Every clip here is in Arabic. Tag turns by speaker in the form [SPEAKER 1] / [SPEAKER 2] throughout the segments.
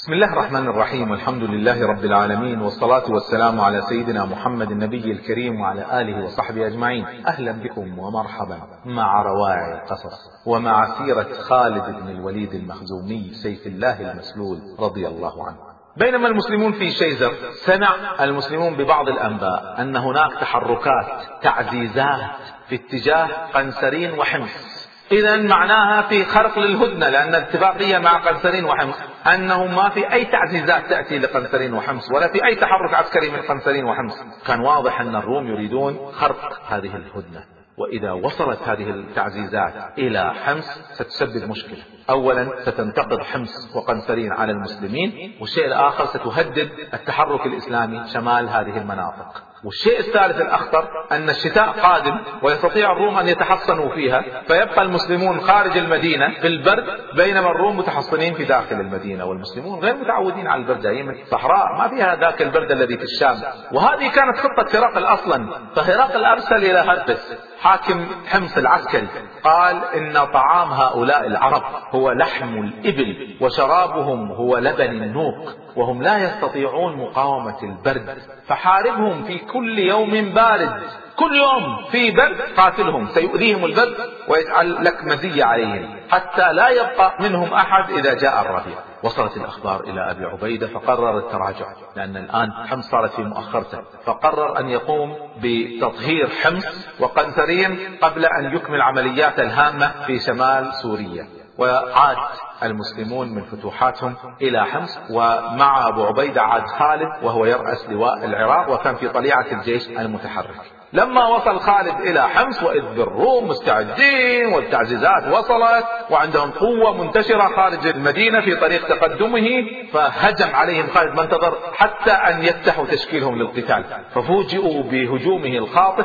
[SPEAKER 1] بسم الله الرحمن الرحيم، والحمد لله رب العالمين، والصلاة والسلام على سيدنا محمد النبي الكريم وعلى آله وصحبه أجمعين. أهلا بكم ومرحبا مع روائع القصص ومع سيرة خالد بن الوليد المخزومي سيف الله المسلول رضي الله عنه. بينما المسلمون في شيزر، سمع المسلمون ببعض الأنباء أن هناك تحركات تعزيزات في اتجاه قنسرين وحمص. إذا معناها في خرق للهدنة، لأن الاتفاقية مع قنسرين وحمص أنه ما في أي تعزيزات تأتي لقنسرين وحمص ولا في أي تحرك عسكري من قنسرين وحمص. كان واضح أن الروم يريدون خرق هذه الهدنة، وإذا وصلت هذه التعزيزات إلى حمص ستسبب مشكلة. أولا ستنتقض حمص وقنسرين على المسلمين، والشيء الآخر ستهدد التحرك الإسلامي شمال هذه المناطق. والشيء الثالث الأخطر أن الشتاء قادم ويستطيع الروم أن يتحصنوا فيها، فيبقى المسلمون خارج المدينة في البرد بينما الروم متحصنين في داخل المدينة، والمسلمون غير متعودين على البرد، جايين من الصحراء ما فيها ذاك البرد الذي في الشام. وهذه كانت خطة هرقل أصلا. فهرقل أرسل إلى هربس حاكم حمص العسكري، قال إن طعام هؤلاء العرب هو لحم الإبل وشرابهم هو لبن النوق، وهم لا يستطيعون مقاومة البرد، فحاربهم في كل يوم بارد، كل يوم في برد قاتلهم، سيؤذيهم البرد ويجعل لك مزية عليهم حتى لا يبقى منهم أحد إذا جاء الربيع. وصلت الأخبار إلى أبي عبيدة فقرر التراجع، لأن الآن حمص صارت في مؤخرته، فقرر أن يقوم بتطهير حمص وقنسرين قبل أن يكمل عمليات الهامة في شمال سوريا. وعاد المسلمون من فتوحاتهم إلى حمص، ومع أبو عبيدة عاد خالد وهو يرأس لواء العراق وكان في طليعة الجيش المتحرك. لما وصل خالد إلى حمص وإذ بالروم مستعدين والتعزيزات وصلت وعندهم قوة منتشرة خارج المدينة في طريق تقدمه، فهجم عليهم خالد ما انتظر حتى أن يفتحوا تشكيلهم للقتال، ففوجئوا بهجومه الخاطف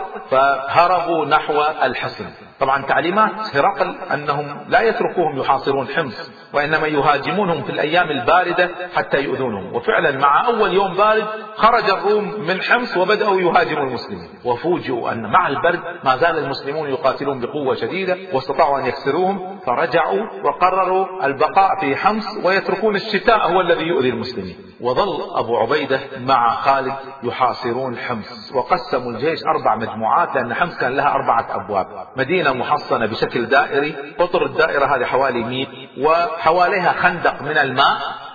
[SPEAKER 1] فهربوا نحو الحصن. طبعا تعليمات هرقل أنهم لا يتركوهم يحاصرون حمص، وإنما يهاجمونهم في الأيام الباردة حتى يؤذونهم. وفعلا مع أول يوم بارد خرج الروم من حمص وبدأوا يهاجموا المسلمين، وفوجئوا أن مع البرد ما زال المسلمون يقاتلون بقوة شديدة واستطاعوا أن يكسروهم، فرجعوا وقرروا البقاء في حمص ويتركون الشتاء هو الذي يؤذي المسلمين. وظل أبو عبيدة مع خالد يحاصرون حمص، وقسموا الجيش 4 مجموعات، لأن حمص كان لها 4 أبواب. مدينة محصنة بشكل دائري، قطر الدائرة هذه حوالي 100، وحواليها خندق من الماء،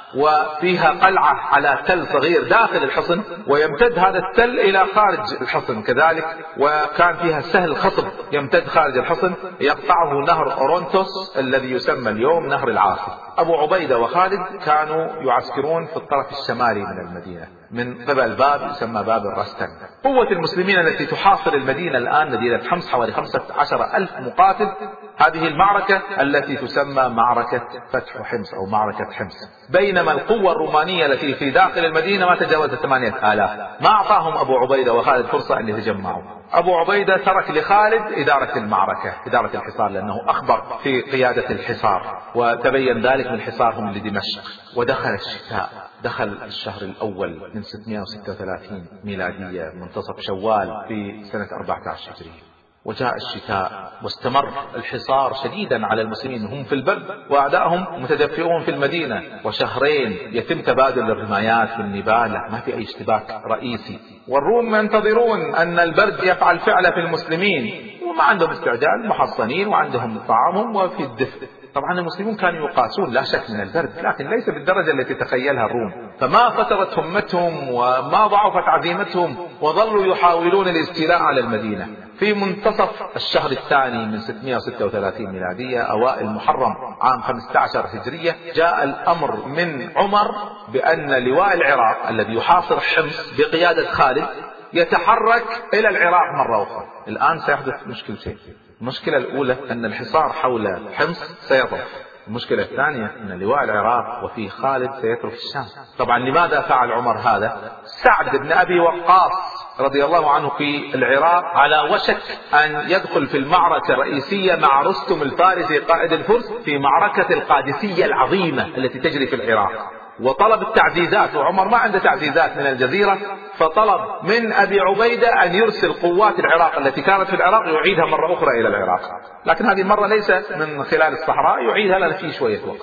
[SPEAKER 1] وفيها قلعة على تل صغير داخل الحصن، ويمتد هذا التل إلى خارج الحصن كذلك، وكان فيها سهل خصب يمتد خارج الحصن يقطعه نهر أورونتوس الذي يسمى اليوم نهر العاصي. أبو عبيدة وخالد كانوا يعسكرون في الطرف الشمالي من المدينة من قبل باب يسمى باب الرستن. قوة المسلمين التي تحاصر المدينة الآن مدينة حمص حوالي 15,000 مقاتل. هذه المعركة التي تسمى معركة فتح حمص أو معركة حمص، بينما القوة الرومانية التي في داخل المدينة ما تجاوزت 8,000. ما أعطاهم أبو عبيدة وخالد فرصة أن يتجمعوا. أبو عبيدة ترك لخالد إدارة المعركة، إدارة الحصار، لأنه أخبر في قيادة الحصار، وتبين ذلك من حصارهم لدمشق. ودخل الشتاء، دخل الشهر الأول من 636 ميلادية منتصف شوال في سنة 14 هجرية، وجاء الشتاء واستمر الحصار شديدا على المسلمين، هم في البرد وأعدائهم متدفئون في المدينة، وشهرين يتم تبادل الرمايات بالنبالة، ما في أي اشتباك رئيسي، والروم ينتظرون أن البرد يفعل فعله في المسلمين، وما عندهم استعداد، محصنين وعندهم طعامهم وفي الدفء. طبعا المسلمون كانوا يقاسون لا شك من البرد، لكن ليس بالدرجة التي تخيلها الروم، فما فترت همتهم وما ضعفت عزيمتهم، وظلوا يحاولون الاستيلاء على المدينة. في منتصف الشهر الثاني من 636 ميلادية أوائل محرم عام 15 هجرية، جاء الأمر من عمر بأن لواء العراق الذي يحاصر حمص بقيادة خالد يتحرك إلى العراق مرة أخرى. الآن سيحدث مشكلتين. المشكلة الأولى أن الحصار حول حمص سيضعف. المشكلة الثانية أن لواء العراق وفيه خالد سيترك الشام. طبعا لماذا فعل عمر هذا؟ سعد بن أبي وقاص رضي الله عنه في العراق على وشك أن يدخل في المعركة الرئيسية مع رستم الفارسي قائد الفرس في معركة القادسية العظيمة التي تجري في العراق، وطلب التعزيزات، وعمر ما عنده تعزيزات من الجزيرة، فطلب من أبي عبيدة أن يرسل قوات العراق التي كانت في العراق يعيدها مرة أخرى إلى العراق، لكن هذه المرة ليس من خلال الصحراء، يعيدها لنا في شوية وقت.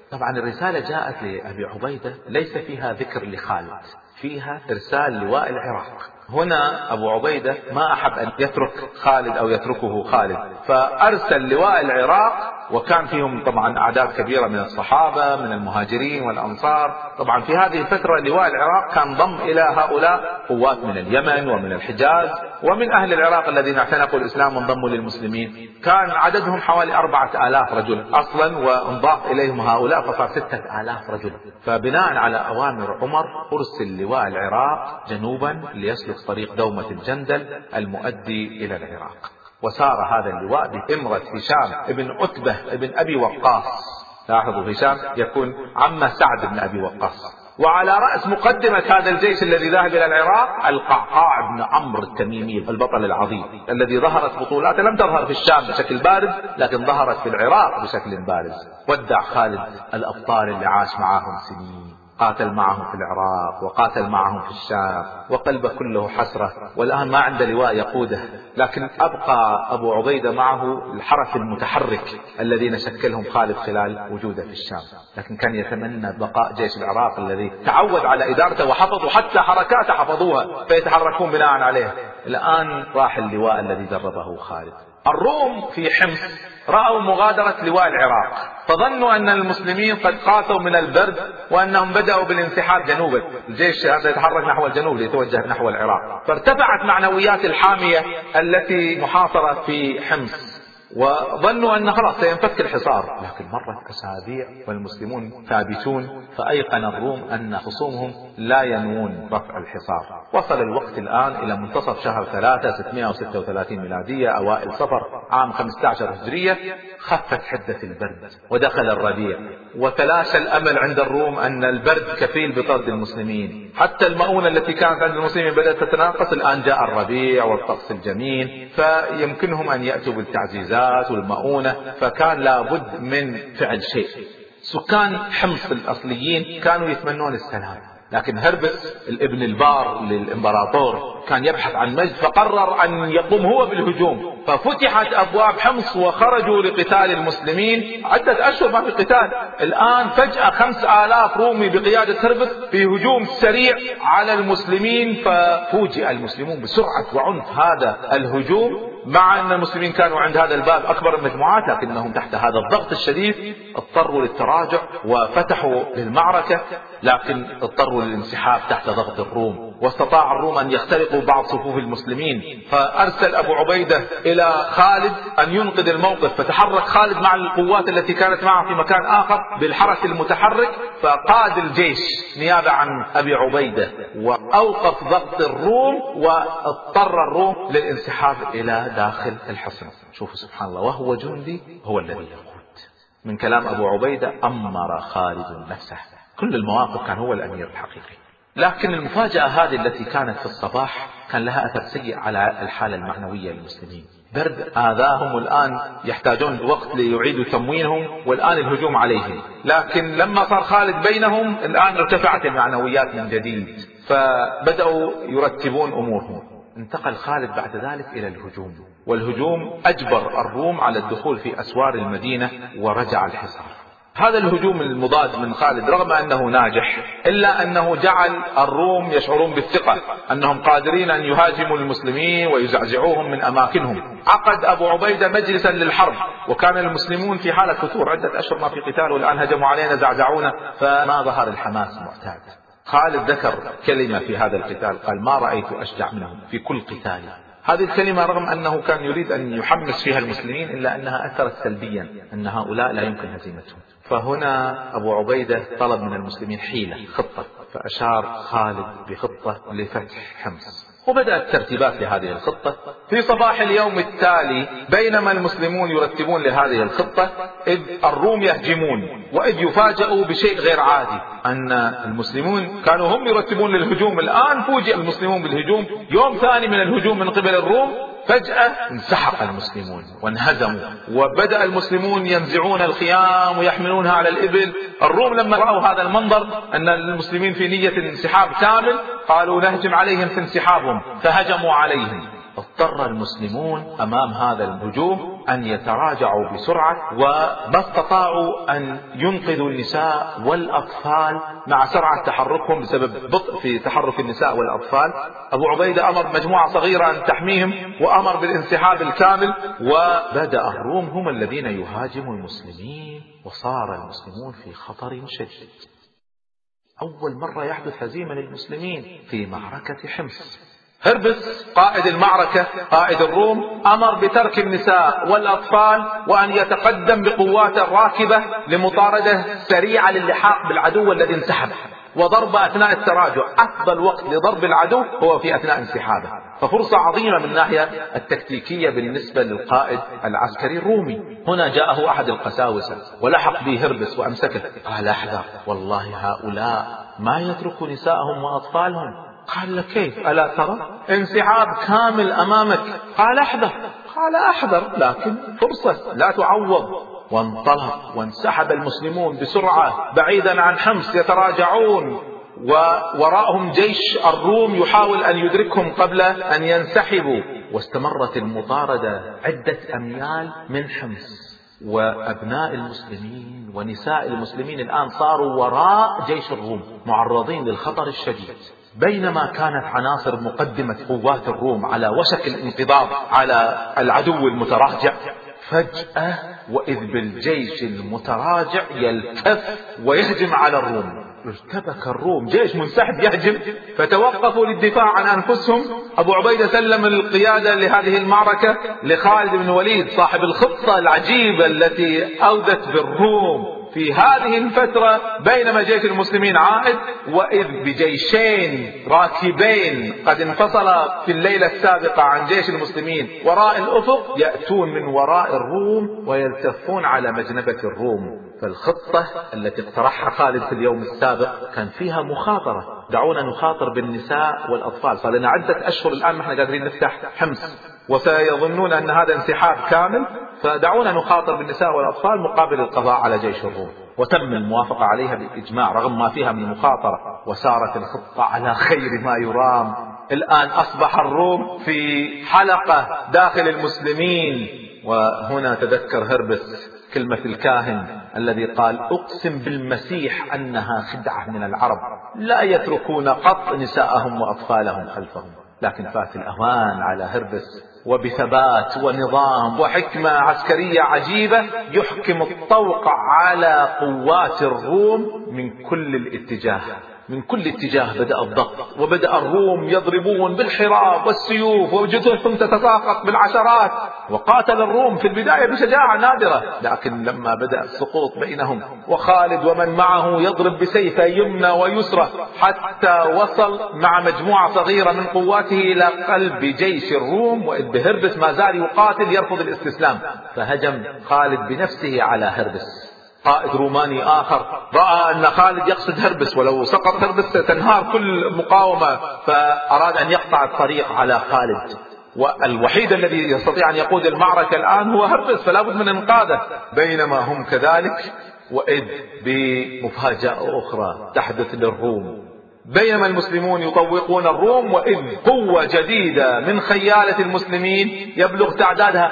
[SPEAKER 1] طبعا الرسالة جاءت لأبي عبيدة ليس فيها ذكر لخالد، فيها إرسال لواء العراق. هنا أبو عبيدة ما أحب أن يترك خالد أو يتركه خالد، فأرسل لواء العراق، وكان فيهم طبعا أعداد كبيرة من الصحابة من المهاجرين والأنصار. طبعا في هذه الفترة لواء العراق كان ضم إلى هؤلاء قوات من اليمن ومن الحجاز ومن أهل العراق الذين اعتنقوا الإسلام وانضموا للمسلمين، كان عددهم حوالي 4000 رجل أصلا، وانضاف إليهم هؤلاء فصار 6000 رجل. فبناء على أوامر عمر أرسل لواء العراق جنوبا ليسلك طريق دومة الجندل المؤدي إلى العراق. وسار هذا اللواء بإمرة هشام ابن عتبة ابن أبي وقاص. لاحظوا هشام يكون عم سعد بن أبي وقاص. وعلى رأس مقدمة هذا الجيش الذي ذهب إلى العراق القعقاع بن عمرو التميمي البطل العظيم الذي ظهرت بطولات لم تظهر في الشام بشكل بارز لكن ظهرت في العراق بشكل بارز. ودع خالد الأبطال اللي عاش معهم سنين، قاتل معهم في العراق وقاتل معهم في الشام وقلبه كله حسرة، والآن ما عنده لواء يقوده. لكن أبقى أبو عبيدة معه الحرس المتحرك الذين شكلهم خالد خلال وجوده في الشام، لكن كان يتمنى بقاء جيش العراق الذي تعود على إدارته وحفظوا حتى حركاته حفظوها فيتحركون بناء عليه. الآن راح اللواء الذي دربه خالد. الروم في حمص رأوا مغادرة لواء العراق فظنوا أن المسلمين قد قاتوا من البرد وأنهم بدأوا بالانسحاب جنوبا. الجيش هذا يتحرك نحو الجنوب ليتوجه نحو العراق، فارتفعت معنويات الحامية التي محاصرة في حمص وظنوا أن خلاص سينفك الحصار. لكن مرت أسابيع والمسلمون ثابتون، فأيقن الروم أن خصومهم لا ينوون رفع الحصار. وصل الوقت الآن إلى منتصف شهر 3 636 ميلادية أوائل صفر عام 15 هجرية. خفت حدة البرد ودخل الربيع، وتلاشى الأمل عند الروم أن البرد كفيل بطرد المسلمين. حتى المؤونة التي كانت عند المسلمين بدأت تتناقص. الآن جاء الربيع والطقس الجميل فيمكنهم أن يأتوا بالتعزيزات والمؤونة، فكان لابد من فعل شيء. سكان حمص الأصليين كانوا يتمنون السلام، لكن هربس الابن البار للإمبراطور كان يبحث عن مجد، فقرر أن يقوم هو بالهجوم. ففتحت أبواب حمص وخرجوا لقتال المسلمين. عدة أشهر ما في قتال، الآن فجأة 5000 رومي بقيادة هربس في هجوم سريع على المسلمين. ففوجئ المسلمون بسرعة وعنف هذا الهجوم، مع أن المسلمين كانوا عند هذا الباب أكبر المجموعات، لكنهم تحت هذا الضغط الشديد اضطروا للتراجع وفتحوا للمعركة، لكن اضطروا للانسحاب تحت ضغط الروم. واستطاع الروم أن يخترقوا بعض صفوف المسلمين، فأرسل أبو عبيدة إلى خالد أن ينقذ الموقف. فتحرك خالد مع القوات التي كانت معه في مكان آخر بالحرس المتحرك، فقاد الجيش نيابة عن أبي عبيدة وأوقف ضغط الروم، واضطر الروم للانسحاب إلى داخل الحصن. شوفوا سبحان الله، وهو جندي هو الذي يقود. من كلام أبو عبيدة أمر خالد نفسه، كل المواقف كان هو الأمير الحقيقي. لكن المفاجأة هذه التي كانت في الصباح كان لها أثر سيء على الحالة المعنوية للمسلمين. برد آذاهم، الآن يحتاجون وقت ليعيدوا تموينهم، والآن الهجوم عليهم. لكن لما صار خالد بينهم الآن ارتفعت المعنويات من جديد، فبدأوا يرتبون أمورهم. انتقل خالد بعد ذلك إلى الهجوم، والهجوم أجبر الروم على الدخول في أسوار المدينة ورجع الحصار. هذا الهجوم المضاد من خالد رغم أنه ناجح إلا أنه جعل الروم يشعرون بالثقة أنهم قادرين أن يهاجموا المسلمين ويزعزعوهم من أماكنهم. عقد أبو عبيدة مجلسا للحرب، وكان المسلمون في حالة فتور، عدة أشهر ما في قتال والآن هجموا علينا زعزعونا، فما ظهر الحماس المعتاد. خالد ذكر كلمة في هذا القتال قال: ما رأيت أشجع منهم في كل قتال. هذه الكلمة رغم أنه كان يريد أن يحمس فيها المسلمين إلا أنها أثرت سلبيا، أن هؤلاء لا يمكن هزيمتهم. فهنا أبو عبيدة طلب من المسلمين حيلة، خطة، فأشار خالد بخطة لفتح حمص، وبدأت ترتيبات لهذه الخطة. في صباح اليوم التالي بينما المسلمون يرتبون لهذه الخطة إذ الروم يهجمون، وإذ يفاجئوا بشيء غير عادي، أن المسلمون كانوا هم يرتبون للهجوم، الآن فوجئ المسلمون بالهجوم. يوم ثاني من الهجوم من قبل الروم، فجأة انسحق المسلمون وانهزموا، وبدأ المسلمون ينزعون الخيام ويحملونها على الإبل. الروم لما رأوا هذا المنظر أن المسلمين في نية انسحاب كامل قالوا نهجم عليهم في انسحابهم، فهجموا عليهم. اضطر المسلمون أمام هذا الهجوم أن يتراجعوا بسرعة، وما استطاعوا أن ينقذوا النساء والأطفال مع سرعة تحركهم بسبب بطء في تحرك النساء والأطفال. أبو عبيدة أمر مجموعة صغيرة أن تحميهم وأمر بالانسحاب الكامل، وبدأ الروم هم الذين يهاجموا المسلمين، وصار المسلمون في خطر شديد. أول مرة يحدث هزيمة للمسلمين في معركة حمص. هربس قائد المعركة قائد الروم أمر بترك النساء والأطفال وأن يتقدم بقوات الراكبة لمطاردة سريعة للحاق بالعدو الذي انسحب، وضرب أثناء التراجع. أفضل وقت لضرب العدو هو في أثناء انسحابه، ففرصة عظيمة من الناحية التكتيكية بالنسبة للقائد العسكري الرومي. هنا جاءه أحد القساوسة ولحق به هربس وأمسكه، قال احذر، والله هؤلاء ما يتركوا نساءهم وأطفالهم. قال له كيف؟ ألا ترى انسحاب كامل أمامك؟ قال احذر. قال أحذر، لكن فرصة لا تعوض. وانطلق وانسحب المسلمون بسرعة بعيدا عن حمص يتراجعون، ووراءهم جيش الروم يحاول أن يدركهم قبل أن ينسحبوا. واستمرت المطاردة عدة أميال من حمص، وأبناء المسلمين ونساء المسلمين الآن صاروا وراء جيش الروم معرضين للخطر الشديد. بينما كانت عناصر مقدمة قوات الروم على وشك الانقضاض على العدو المتراجع، فجأة وإذ بالجيش المتراجع يلتف ويهجم على الروم. ارتبك الروم، جيش منسحب يهجم، فتوقفوا للدفاع عن أنفسهم. أبو عبيدة سلم القيادة لهذه المعركة لخالد بن الوليد صاحب الخطة العجيبة التي أودت بالروم في هذه الفترة، بينما جيش المسلمين عائد، وإذ بجيشين راكبين قد انفصلا في الليلة السابقة عن جيش المسلمين وراء الأفق يأتون من وراء الروم ويلتفون على مجنبة الروم. فالخطة التي اقترحها خالد في اليوم السابق كان فيها مخاطرة. دعونا نخاطر بالنساء والأطفال، صار لنا عدة أشهر الآن ما احنا قادرين نفتح حمص وسيظنون أن هذا انسحاب كامل، فدعونا نخاطر بالنساء والأطفال مقابل القضاء على جيش الروم. وتم الموافقة عليها بالإجماع رغم ما فيها من مخاطرة، وسارت الخطة على خير ما يرام. الآن أصبح الروم في حلقة داخل المسلمين. وهنا تذكر هربس كلمة الكاهن الذي قال أقسم بالمسيح أنها خدعة من العرب، لا يتركون قط نساءهم وأطفالهم خلفهم. لكن فات الأوان على هربس، وبثبات ونظام وحكمة عسكرية عجيبة يحكم الطوق على قوات الروم من كل الاتجاه. من كل اتجاه بدأ الضغط، وبدأ الروم يضربون بالحراب والسيوف وجثثهم تتساقط بالعشرات. وقاتل الروم في البداية بشجاعة نادرة، لكن لما بدأ السقوط بينهم وخالد ومن معه يضرب بسيفه يمنى ويسرى حتى وصل مع مجموعة صغيرة من قواته إلى قلب جيش الروم، وإذ بهربس ما زال يقاتل يرفض الاستسلام، فهجم خالد بنفسه على هربس. قائد روماني آخر رأى أن خالد يقصد هربس، ولو سقط هربس ستنهار كل مقاومة، فأراد أن يقطع الطريق على خالد. والوحيد الذي يستطيع أن يقود المعركة الآن هو هربس، فلا بد من إنقاذه. بينما هم كذلك، وإذ بمفاجأة أخرى تحدث للروم. بينما المسلمون يطوقون الروم، وإذ قوة جديدة من خيالة المسلمين يبلغ تعدادها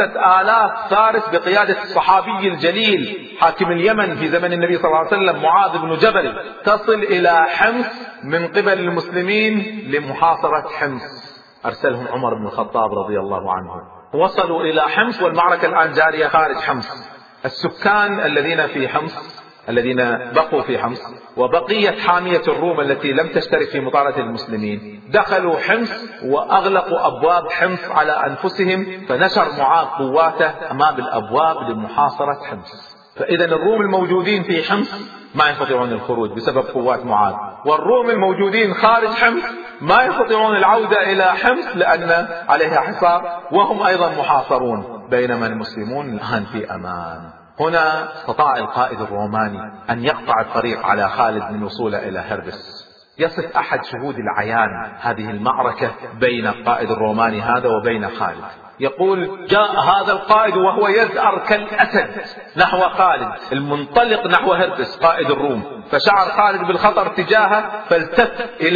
[SPEAKER 1] 5000 فارس بقيادة الصحابي الجليل حاكم اليمن في زمن النبي صلى الله عليه وسلم معاذ بن جبل، تصل إلى حمص من قبل المسلمين لمحاصرة حمص. أرسلهم عمر بن الخطاب رضي الله عنه، وصلوا إلى حمص والمعركة الآن جارية خارج حمص. السكان الذين في حمص الذين بقوا في حمص وبقية حامية الروم التي لم تشترك في مطاردة المسلمين دخلوا حمص وأغلقوا أبواب حمص على أنفسهم، فنشر معاذ قواته أمام الأبواب لمحاصرة حمص. فإذا الروم الموجودين في حمص ما يستطيعون الخروج بسبب قوات معاذ، والروم الموجودين خارج حمص ما يستطيعون العودة إلى حمص لأن عليها حصار وهم أيضا محاصرون، بينما المسلمون الآن في أمان. هنا استطاع القائد الروماني أن يقطع الطريق على خالد من وصوله إلى هربس. يصف أحد شهود العيان هذه المعركة بين القائد الروماني هذا وبين خالد، يقول جاء هذا القائد وهو يزأر كالأسد نحو خالد المنطلق نحو هربس قائد الروم، فشعر خالد بالخطر تجاهه فالتف إليه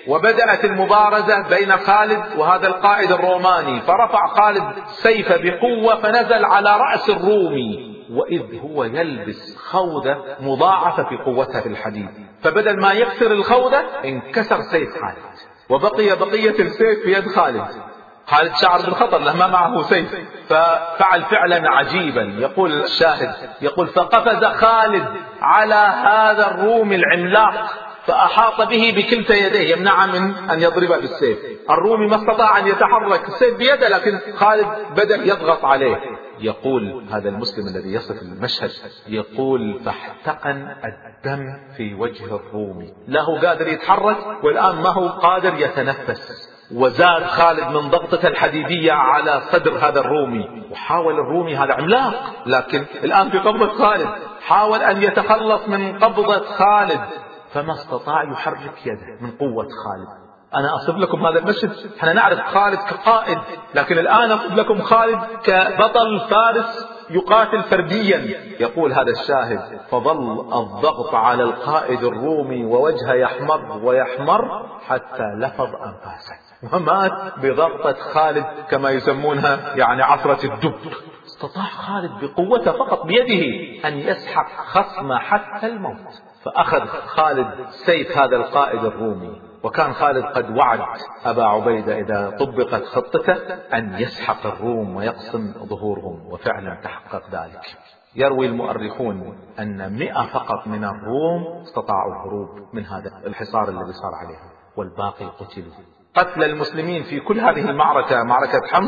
[SPEAKER 1] وبدأت المبارزة بين خالد وهذا القائد الروماني، فرفع خالد سيفه بقوة فنزل على رأس الرومي، وإذ هو يلبس خوذة مضاعفة في قوتها في الحديد، فبدل ما يكسر الخوذة انكسر سيف خالد وبقي بقية السيف في يد خالد. خالد شعر بالخطر له ما معه سيف، ففعل فعلا عجيبا. يقول الشاهد يقول فقفز خالد على هذا الرومي العملاق فأحاط به بكلتا يديه يمنع من أن يضرب بالسيف. الرومي ما استطاع أن يتحرك، السيف بيده، لكن خالد بدأ يضغط عليه. يقول هذا المسلم الذي يصف المشهد يقول فاحتقن الدم في وجه الرومي، لا هو قادر يتحرك والآن ما هو قادر يتنفس. وزاد خالد من ضغطة الحديدية على صدر هذا الرومي، وحاول الرومي هذا عملاق لكن الآن في قبضة خالد، حاول أن يتخلص من قبضة خالد فما استطاع يحرك يده من قوة خالد. أنا أصف لكم هذا المشهد، احنا نعرف خالد كقائد، لكن الآن أصف لكم خالد كبطل فارس يقاتل فرديا. يقول هذا الشاهد فظل الضغط على القائد الرومي ووجهه يحمر ويحمر حتى لفظ أنفاسه ومات بضغطة خالد كما يسمونها يعني عصرة الدب. استطاع خالد بقوته فقط بيده أن يسحق خصمه حتى الموت، فأخذ خالد سيف هذا القائد الرومي. وكان خالد قد وعد أبا عبيدة إذا طبقت خطته أن يسحق الروم ويقسم ظهورهم، وفعلا تحقق ذلك. يروي المؤرخون أن 100 فقط من الروم استطاعوا الهروب من هذا الحصار الذي صار عليهم، والباقي قتلوا. قتل المسلمين في كل هذه المعركة، معركة حمص،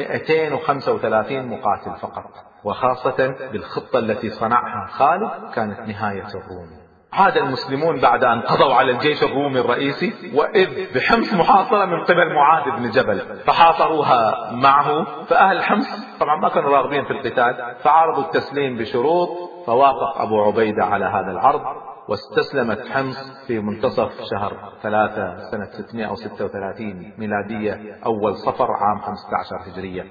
[SPEAKER 1] 235 مقاتل فقط، وخاصة بالخطة التي صنعها خالد كانت نهاية الروم. عاد المسلمون بعد أن قضوا على الجيش الرومي الرئيسي، وإذ بحمص محاصرة من قبل معاذ بن جبل، فحاصروها معه. فأهل حمص طبعا ما كانوا راغبين في القتال، فعرضوا التسليم بشروط، فوافق أبو عبيدة على هذا العرض، واستسلمت حمص في منتصف شهر 3 سنة 636 ميلادية أول صفر عام 15 هجرية،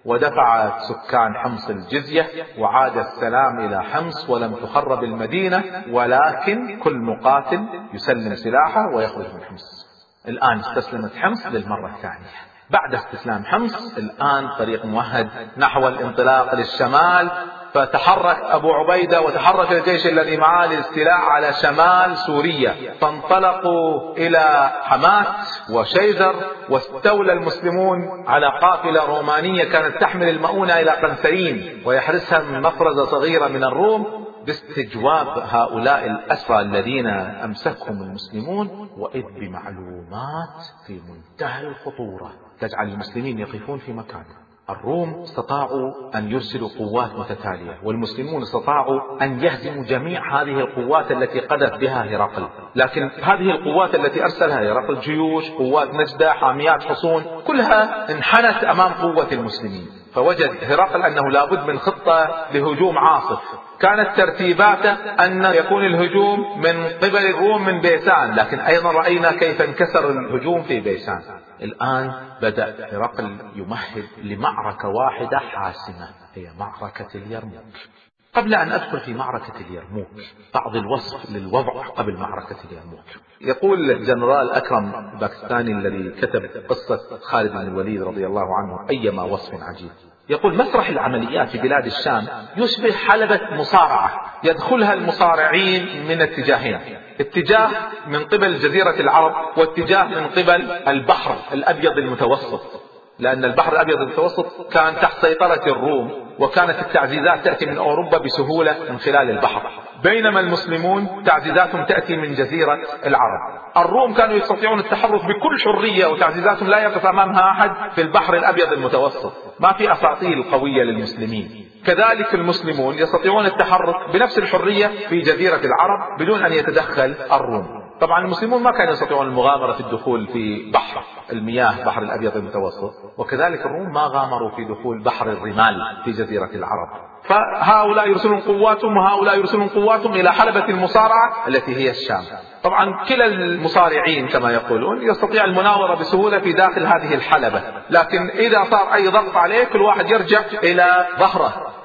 [SPEAKER 1] ودفع سكان حمص الجزية، وعاد السلام إلى حمص، ولم تخرب المدينة، ولكن كل مقاتل يسلم سلاحه ويخرج من حمص. الآن استسلمت حمص للمرة الثانية. بعد استسلام حمص الآن طريق ممهد نحو الانطلاق للشمال، فتحرك أبو عبيدة وتحرك الجيش الذي معه للاستيلاء على شمال سوريا، فانطلقوا إلى حماة وشيزر، واستولى المسلمون على قافلة رومانية كانت تحمل المؤونة إلى قنسرين ويحرسها من مفرزة صغيرة من الروم باستجواب هؤلاء الأسرى الذين أمسكهم المسلمون، وإذ بمعلومات في منتهى الخطورة تجعل المسلمين يقفون في مكان. الروم استطاعوا أن يرسلوا قوات متتالية، والمسلمون استطاعوا أن يهزموا جميع هذه القوات التي قذف بها هرقل، لكن هذه القوات التي أرسلها هرقل، جيوش، قوات نجدة، حاميات حصون، كلها انحنت أمام قوة المسلمين. فوجد هرقل أنه لابد من خطة لهجوم عاصف. كانت ترتيباته أن يكون الهجوم من قبل الروم من بيسان، لكن أيضا رأينا كيف انكسر الهجوم في بيسان. الآن بدأ هرقل يمهد لمعركة واحدة حاسمة، هي معركة اليرموك. قبل أن أدخل في معركة اليرموك بعض الوصف للوضع قبل معركة اليرموك. يقول الجنرال أكرم الباكستاني الذي كتب قصة خالد بن الوليد رضي الله عنه أيما وصف عجيب، يقول مسرح العمليات في بلاد الشام يشبه حلبة مصارعة يدخلها المصارعين من اتجاهين، اتجاه من قبل جزيرة العرب واتجاه من قبل البحر الأبيض المتوسط، لأن البحر الأبيض المتوسط كان تحت سيطرة الروم، وكانت التعزيزات تأتي من أوروبا بسهولة من خلال البحر، بينما المسلمون تعزيزاتهم تأتي من جزيرة العرب. الروم كانوا يستطيعون التحرك بكل حرية، وتعزيزاتهم لا يقف أمامها أحد في البحر الأبيض المتوسط، ما في أساطيل قوية للمسلمين. كذلك المسلمون يستطيعون التحرك بنفس الحرية في جزيرة العرب بدون أن يتدخل الروم. طبعا المسلمون ما كانوا يستطيعون المغامرة في الدخول في بحر المياه، بحر الأبيض المتوسط، وكذلك الروم ما غامروا في دخول بحر الرمال في جزيرة العرب. فهؤلاء يرسلون قواتهم وهؤلاء يرسلون قواتهم إلى حلبة المصارعة التي هي الشام. طبعا كلا المصارعين كما يقولون يستطيع المناورة بسهولة في داخل هذه الحلبة، لكن إذا صار أي ضغط عليه كل واحد يرجع إلى ظهره،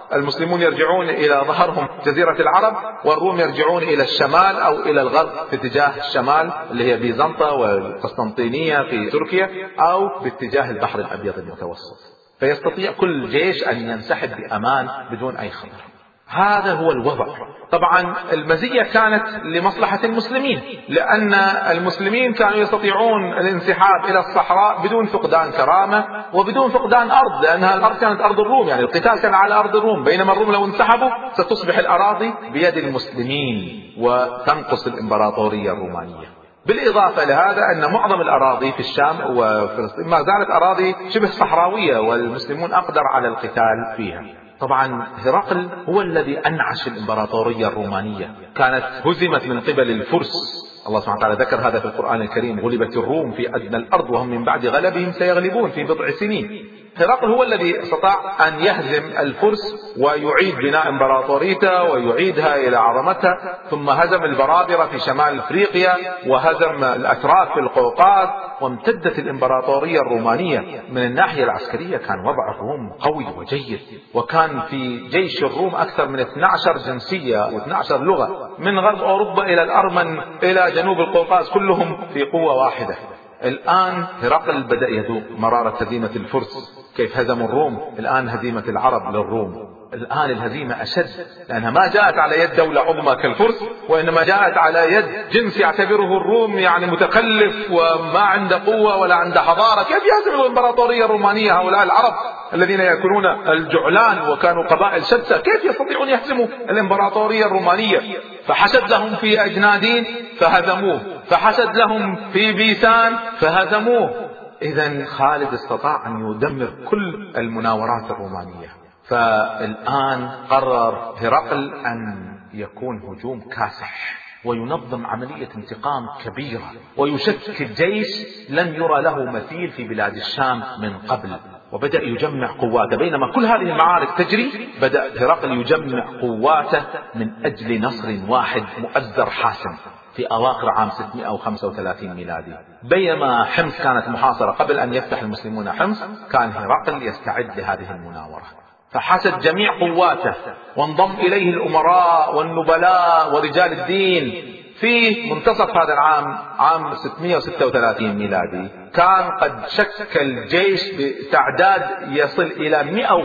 [SPEAKER 1] المسلمون يرجعون إلى ظهرهم جزيرة العرب، والروم يرجعون إلى الشمال أو إلى الغرب في اتجاه الشمال اللي هي بيزنطة والقسطنطينية في تركيا، أو باتجاه البحر الأبيض المتوسط. فيستطيع كل جيش أن ينسحب بأمان بدون أي خطر. هذا هو الوضع. طبعا المزية كانت لمصلحة المسلمين، لأن المسلمين كانوا يستطيعون الانسحاب إلى الصحراء بدون فقدان كرامة وبدون فقدان أرض، لأنها الأرض كانت أرض الروم، يعني القتال كان على أرض الروم، بينما الروم لو انسحبوا ستصبح الأراضي بيد المسلمين وتنقص الإمبراطورية الرومانية. بالإضافة لهذا أن معظم الأراضي في الشام وفلسطين ما زالت أراضي شبه صحراوية، والمسلمون أقدر على القتال فيها. طبعا هرقل هو الذي أنعش الإمبراطورية الرومانية، كانت هزمت من قبل الفرس. الله سبحانه وتعالى ذكر هذا في القرآن الكريم: غلبت الروم في أدنى الأرض وهم من بعد غلبهم سيغلبون في بضع سنين. هرقل هو الذي استطاع أن يهزم الفرس ويعيد بناء إمبراطوريته ويعيدها إلى عظمتها، ثم هزم البرابرة في شمال أفريقيا وهزم الأتراك في القوقاز، وامتدت الإمبراطورية الرومانية. من الناحية العسكرية كان وضع الروم قوي وجيد، وكان في جيش الروم أكثر من 12 جنسية و12 لغة، من غرب أوروبا إلى الأرمن إلى جنوب القوقاز، كلهم في قوة واحدة. الآن هرقل بدأ يذوق مرارة هزيمة الفرس، كيف هزموا الروم. الآن هزيمة العرب للروم، الآن الهزيمة أشد، لأنها ما جاءت على يد دولة عظمى كالفرس، وإنما جاءت على يد جنس يعتبره الروم يعني متخلف وما عنده قوة ولا عنده حضارة. كيف يهزم الإمبراطورية الرومانية هؤلاء العرب الذين يأكلون الجعلان وكانوا قبائل شتى؟ كيف يستطيعون يهزموا الإمبراطورية الرومانية؟ فحشد لهم في أجنادين فهزموه، فحشد لهم في بيسان فهزموه. إذن خالد استطاع أن يدمر كل المناورات الرومانية. فالآن قرر هرقل أن يكون هجوم كاسح وينظم عملية انتقام كبيرة، ويشكل جيش لن يرى له مثيل في بلاد الشام من قبل. وبدأ يجمع قواته. بينما كل هذه المعارك تجري، بدأ هرقل يجمع قواته من أجل نصر واحد مؤزر حاسم في أواخر عام 635 ميلادي. بينما حمص كانت محاصرة قبل أن يفتح المسلمون حمص، كان هرقل يستعد لهذه المناورة، فحشد جميع قواته وانضم إليه الأمراء والنبلاء ورجال الدين. في منتصف هذا العام، عام 636 ميلادي، كان قد شكل جيش بتعداد يصل إلى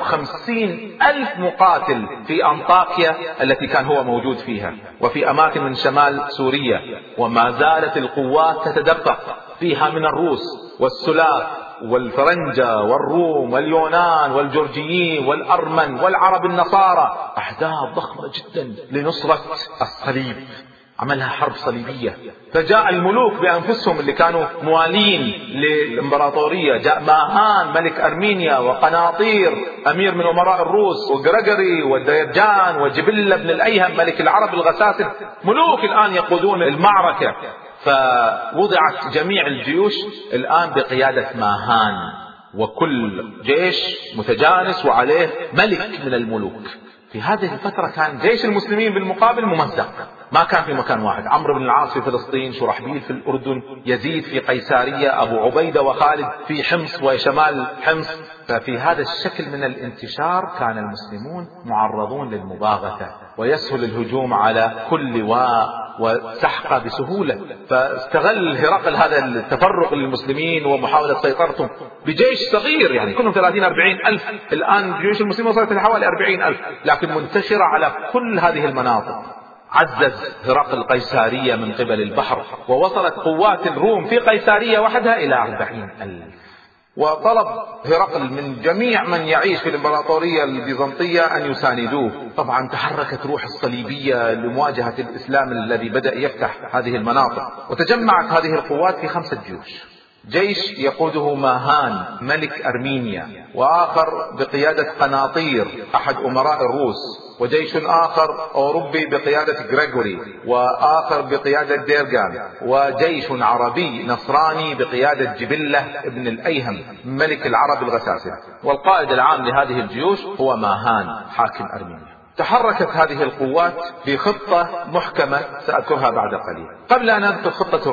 [SPEAKER 1] 150 ألف مقاتل في أنطاكيا التي كان هو موجود فيها، وفي أماكن من شمال سوريا. وما زالت القوات تتدفق فيها من الروس والسلاف والفرنجة والروم واليونان والجورجيين والأرمن والعرب النصارى، أحزاب ضخمة جدا لنصرة الصليب. عملها حرب صليبية. فجاء الملوك بأنفسهم اللي كانوا موالين للإمبراطورية، جاء ماهان ملك أرمينيا، وقناطير أمير من أمراء الروس، وغرغري وديرجان وجبلة بن الأيهم ملك العرب الغساسن، ملوك الآن يقودون المعركة. فوضعت جميع الجيوش الآن بقيادة ماهان، وكل جيش متجانس وعليه ملك من الملوك. في هذه الفترة كان جيش المسلمين بالمقابل ممزق، ما كان في مكان واحد. عمرو بن العاص في فلسطين، شرحبيل في الأردن، يزيد في قيسارية، أبو عبيدة وخالد في حمص وشمال حمص. ففي هذا الشكل من الانتشار كان المسلمون معرضون للمباغتة، ويسهل الهجوم على كل لواء وسحقه بسهولة. فاستغل هرقل هذا التفرق للمسلمين ومحاولة سيطرتهم بجيش صغير، يعني كلهم 30-40 ألف. الآن جيوش المسلمين وصلت لحوالي 40 ألف، لكن منتشرة على كل هذه المناطق. عزز هرقل قيسارية من قبل البحر، ووصلت قوات الروم في قيسارية وحدها إلى 40 ألف. وطلب هرقل من جميع من يعيش في الإمبراطورية البيزنطية أن يساندوه. طبعا تحركت روح الصليبية لمواجهة الإسلام الذي بدأ يفتح هذه المناطق، وتجمعت هذه القوات في 5 جيوش. جيش يقوده ماهان ملك أرمينيا، وآخر بقيادة قناطير أحد أمراء الروس، وجيش آخر أوروبي بقيادة غريغوري، وآخر بقيادة ديرجان، وجيش عربي نصراني بقيادة جبلة ابن الأيهم ملك العرب الغساسنة. والقائد العام لهذه الجيوش هو ماهان حاكم أرمينيا. تحركت هذه القوات بخطة محكمة سأذكرها بعد قليل. قبل أن أذكر خطة الروم،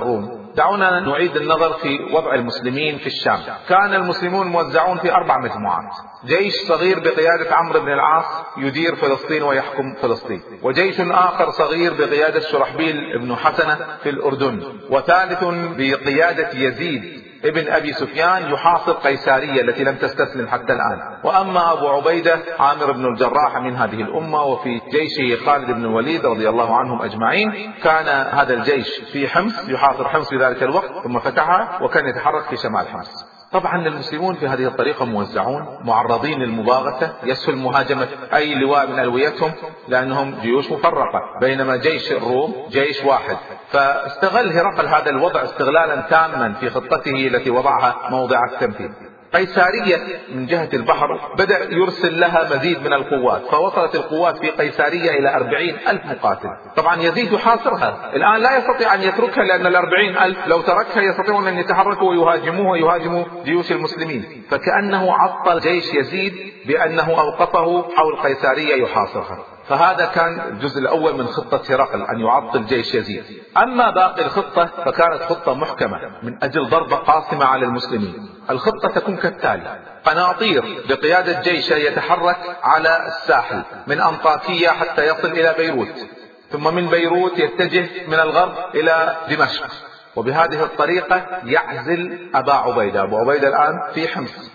[SPEAKER 1] دعونا نعيد النظر في وضع المسلمين في الشام. كان المسلمون موزعون في 4 مجموعات: جيش صغير بقيادة عمرو بن العاص يدير فلسطين ويحكم فلسطين، وجيش آخر صغير بقيادة شرحبيل بن حسنة في الأردن، وثالث بقيادة يزيد ابن أبي سفيان يحاصر قيسارية التي لم تستسلم حتى الآن. وأما أبو عبيدة عامر بن الجراح من هذه الأمة، وفي جيشه خالد بن الوليد رضي الله عنهم أجمعين. كان هذا الجيش في حمص يحاصر حمص في ذلك الوقت ثم فتحها، وكان يتحرك في شمال حمص. طبعا المسلمون في هذه الطريقة موزعون معرضين للمباغتة، يسهل مهاجمة أي لواء من ألويتهم لأنهم جيوش مفرقة، بينما جيش الروم جيش واحد. فاستغل هرقل هذا الوضع استغلالا تاما في خطته التي وضعها موضع التنفيذ. قيسارية من جهة البحر بدأ يرسل لها مزيد من القوات، فوصلت القوات في قيسارية إلى 40,000 مقاتل. طبعا يزيد يحاصرها الآن، لا يستطيع أن يتركها، لأن 40,000 لو تركها يستطيعون أن يتحركوا ويهاجموه ويهاجموا جيوش المسلمين. فكأنه عطل جيش يزيد بأنه أوقفه حول قيسارية يحاصرها. فهذا كان الجزء الأول من خطة هرقل، أن يعطل جيش يزيد. أما باقي الخطة فكانت خطة محكمة من أجل ضربة قاصمة على المسلمين. الخطة تكون كالتالي: قناطير بقيادة جيش يتحرك على الساحل من أنطاكية حتى يصل إلى بيروت، ثم من بيروت يتجه من الغرب إلى دمشق، وبهذه الطريقة يعزل أبا عبيدة. أبو عبيدة الآن في حمص،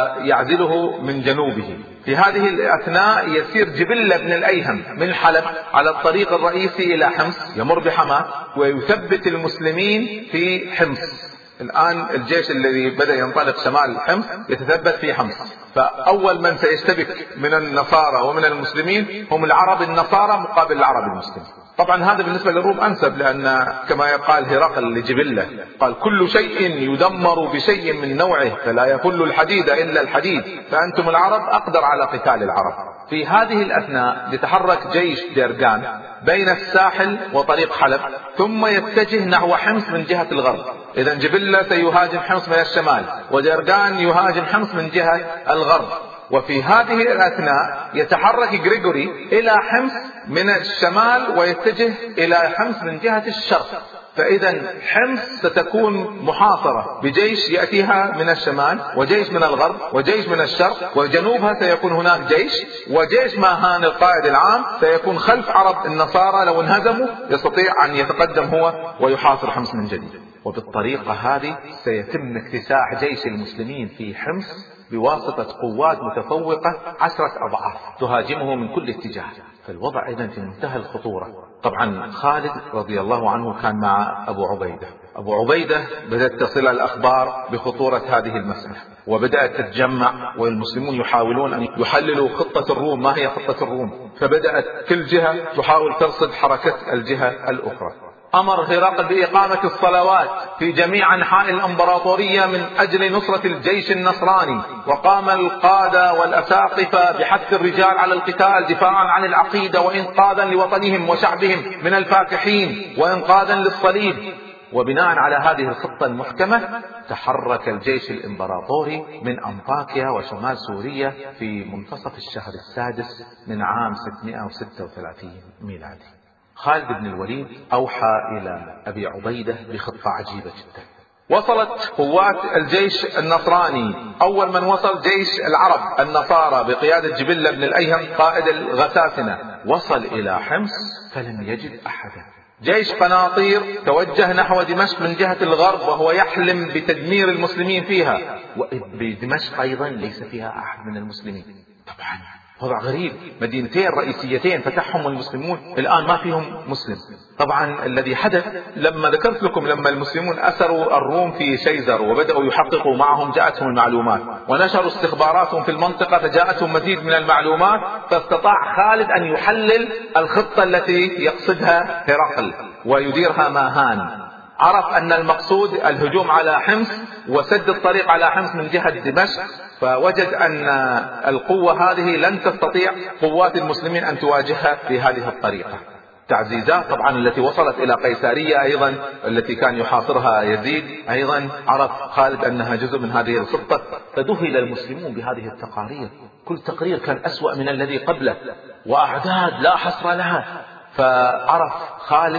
[SPEAKER 1] فيعزله من جنوبه. في هذه الأثناء يسير جبلة بن الأيهم من حلب على الطريق الرئيسي إلى حمص، يمر بحماة ويثبت المسلمين في حمص. الآن الجيش الذي بدأ ينطلق شمال حمص يتثبت في حمص. فأول من سيشتبك من النصارى ومن المسلمين هم العرب النصارى مقابل العرب المسلمين. طبعا هذا بالنسبة للروم أنسب، لأن كما يقال هرقل لجبلة قال: كل شيء يدمر بشيء من نوعه، فلا يفل الحديد إلا الحديد، فأنتم العرب أقدر على قتال العرب. في هذه الأثناء يتحرك جيش ديرغان بين الساحل وطريق حلب، ثم يتجه نحو حمص من جهة الغرب. إذن جبلة سيهاجم حمص من الشمال، وديرغان يهاجم حمص من جهة الغرب. وفي هذه الأثناء يتحرك غريغوري إلى حمص من الشمال ويتجه إلى حمص من جهة الشرق. فإذا حمص ستكون محاصرة بجيش يأتيها من الشمال، وجيش من الغرب، وجيش من الشرق، وجنوبها سيكون هناك جيش، وجيش ماهان القائد العام سيكون خلف عرب النصارى. لو انهزموا يستطيع أن يتقدم هو ويحاصر حمص من جديد. وبالطريقة هذه سيتم اكتساح جيش المسلمين في حمص بواسطة قوات متفوقة 10 أضعاف تهاجمه من كل اتجاه. فالوضع إذن في منتهى الخطورة. طبعا خالد رضي الله عنه كان مع أبو عبيدة. أبو عبيدة بدأت تصل الأخبار بخطورة هذه المسألة، وبدأت تتجمع، والمسلمون يحاولون أن يحللوا خطة الروم، ما هي خطة الروم. فبدأت كل جهة تحاول ترصد حركة الجهة الأخرى. أمر هرقل بإقامة الصلوات في جميع أنحاء الإمبراطورية من أجل نصرة الجيش النصراني، وقام القادة والأساقفة بحث الرجال على القتال دفاعا عن العقيدة وإنقاذا لوطنهم وشعبهم من الفاكحين وإنقاذا للصليب. وبناء على هذه الخطة المحكمة تحرك الجيش الإمبراطوري من أنطاكيا وشمال سوريا في منتصف الشهر السادس من عام 636 ميلادي. خالد بن الوليد أوحى إلى أبي عبيدة بخطة عجيبة جدا. وصلت قوات الجيش النصراني، أول من وصل جيش العرب النصارى بقيادة جبلة بن الأيهم قائد الغساسنة، وصل إلى حمص فلم يجد أحدا. جيش قناطير توجه نحو دمشق من جهة الغرب وهو يحلم بتدمير المسلمين فيها، وبدمشق أيضا ليس فيها أحد من المسلمين. طبعا وضع غريب، مدينتين رئيسيتين فتحهم المسلمون الآن ما فيهم مسلم. طبعا الذي حدث لما ذكرت لكم، لما المسلمون أسروا الروم في شيزر وبدأوا يحققوا معهم، جاءتهم المعلومات ونشروا استخباراتهم في المنطقة، فجاءتهم مزيد من المعلومات، فاستطاع خالد أن يحلل الخطة التي يقصدها هرقل ويديرها ماهان. عرف أن المقصود الهجوم على حمص وسد الطريق على حمص من جهة دمشق، فوجد أن القوة هذه لن تستطيع قوات المسلمين أن تواجهها بهذه الطريقة. تعزيزات طبعا التي وصلت إلى قيسارية أيضا التي كان يحاصرها يزيد، أيضا عرف خالد أنها جزء من هذه الخطة. فذهل المسلمون بهذه التقارير، كل تقرير كان أسوأ من الذي قبله، وأعداد لا حصر لها. فعرف خالد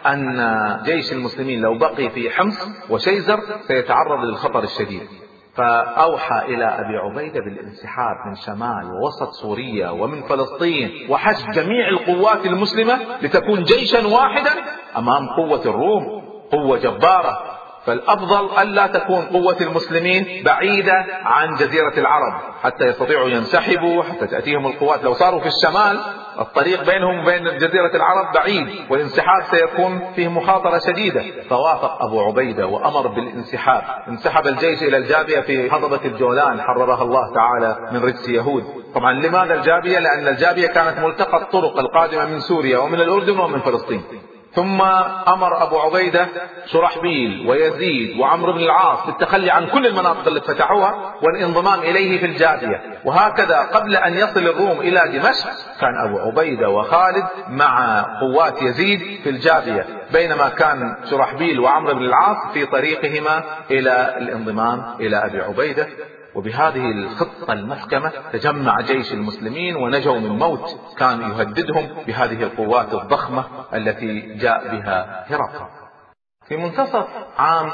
[SPEAKER 1] أن جيش المسلمين لو بقي في حمص وشيزر سيتعرض للخطر الشديد، فأوحى إلى أبي عبيدة بالانسحاب من شمال ووسط سوريا ومن فلسطين وحشد جميع القوات المسلمة لتكون جيشا واحدا أمام قوة الروم، قوة جبارة. فالأفضل ألا تكون قوة المسلمين بعيدة عن جزيرة العرب حتى يستطيعوا ينسحبوا، حتى تأتيهم القوات. لو صاروا في الشمال الطريق بينهم وبين جزيرة العرب بعيد، والانسحاب سيكون فيه مخاطرة شديدة. فوافق أبو عبيدة وأمر بالانسحاب. انسحب الجيش إلى الجابية في هضبة الجولان حررها الله تعالى من رجس يهود. طبعا لماذا الجابية؟ لأن الجابية كانت ملتقى الطرق القادمة من سوريا ومن الأردن ومن فلسطين. ثم أمر أبو عبيدة شرحبيل ويزيد وعمرو بن العاص بالتخلي عن كل المناطق اللي فتحوها والانضمام إليه في الجابية. وهكذا قبل أن يصل الروم إلى دمشق كان أبو عبيدة وخالد مع قوات يزيد في الجابية، بينما كان شرحبيل وعمرو بن العاص في طريقهما إلى الانضمام إلى أبي عبيدة. وبهذه الخطة المحكمة تجمع جيش المسلمين ونجوا من موت كان يهددهم بهذه القوات الضخمة التي جاء بها هرقل. في منتصف عام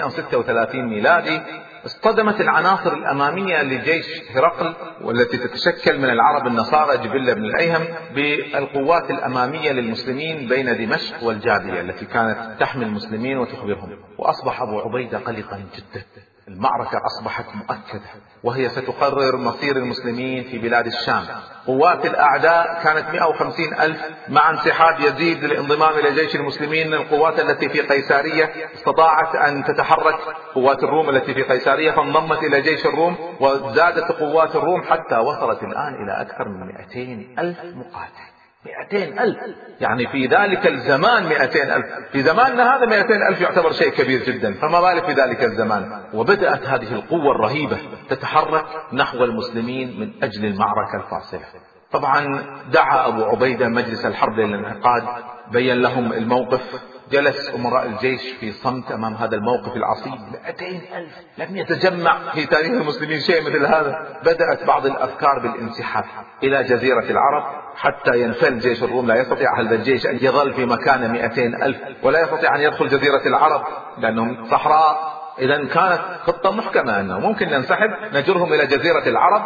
[SPEAKER 1] 636 ميلادي اصطدمت العناصر الأمامية لجيش هرقل والتي تتشكل من العرب النصارى جبلة بن الأيهم بالقوات الأمامية للمسلمين بين دمشق والجابية التي كانت تحمي المسلمين وتخبرهم. وأصبح أبو عبيدة قلقا جدا. المعركة أصبحت مؤكدة وهي ستقرر مصير المسلمين في بلاد الشام. قوات الأعداء كانت 150,000 مع انسحاب يزيد للانضمام إلى جيش المسلمين. القوات التي في قيسارية استطاعت أن تتحرك قوات الروم التي في قيسارية فانضمت إلى جيش الروم، وزادت قوات الروم حتى وصلت الآن إلى أكثر من 200,000 مقاتل. 200,000 يعني في ذلك الزمان 200,000. في زماننا هذا 200,000 يعتبر شيء كبير جدا، فما بالك في ذلك الزمان. وبدأت هذه القوة الرهيبة تتحرك نحو المسلمين من أجل المعركة الفاصلة. طبعا دعا أبو عبيدة مجلس الحرب للانعقاد، بين لهم الموقف. جلس أمراء الجيش في صمت أمام هذا الموقف العصيب. 200,000 لم يتجمع في تاريخ المسلمين شيء مثل هذا. بدأت بعض الأفكار بالانسحاب إلى جزيرة العرب حتى ينفل جيش الروم. لا يستطيع هذا الجيش أن يظل في مكان 200,000 ولا يستطيع أن يدخل جزيرة العرب لأنهم صحراء. إذا كانت خطة محكمة أنه ممكن ننسحب نجرهم إلى جزيرة العرب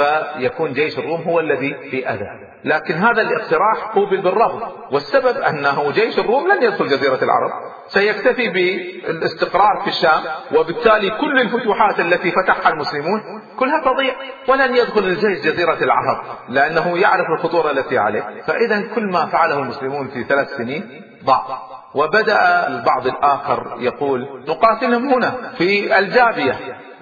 [SPEAKER 1] فيكون جيش الروم هو الذي في أذى. لكن هذا الاقتراح قوبل بالرفض، والسبب أنه جيش الروم لن يدخل جزيرة العرب، سيكتفي بالاستقرار في الشام، وبالتالي كل الفتوحات التي فتحها المسلمون كلها تضيع، ولن يدخل الجيش جزيرة العرب لأنه يعرف الخطورة التي عليه. فإذا كل ما فعله المسلمون في 3 سنين ضاع. وبدأ البعض الآخر يقول نقاتلهم هنا في الجابية،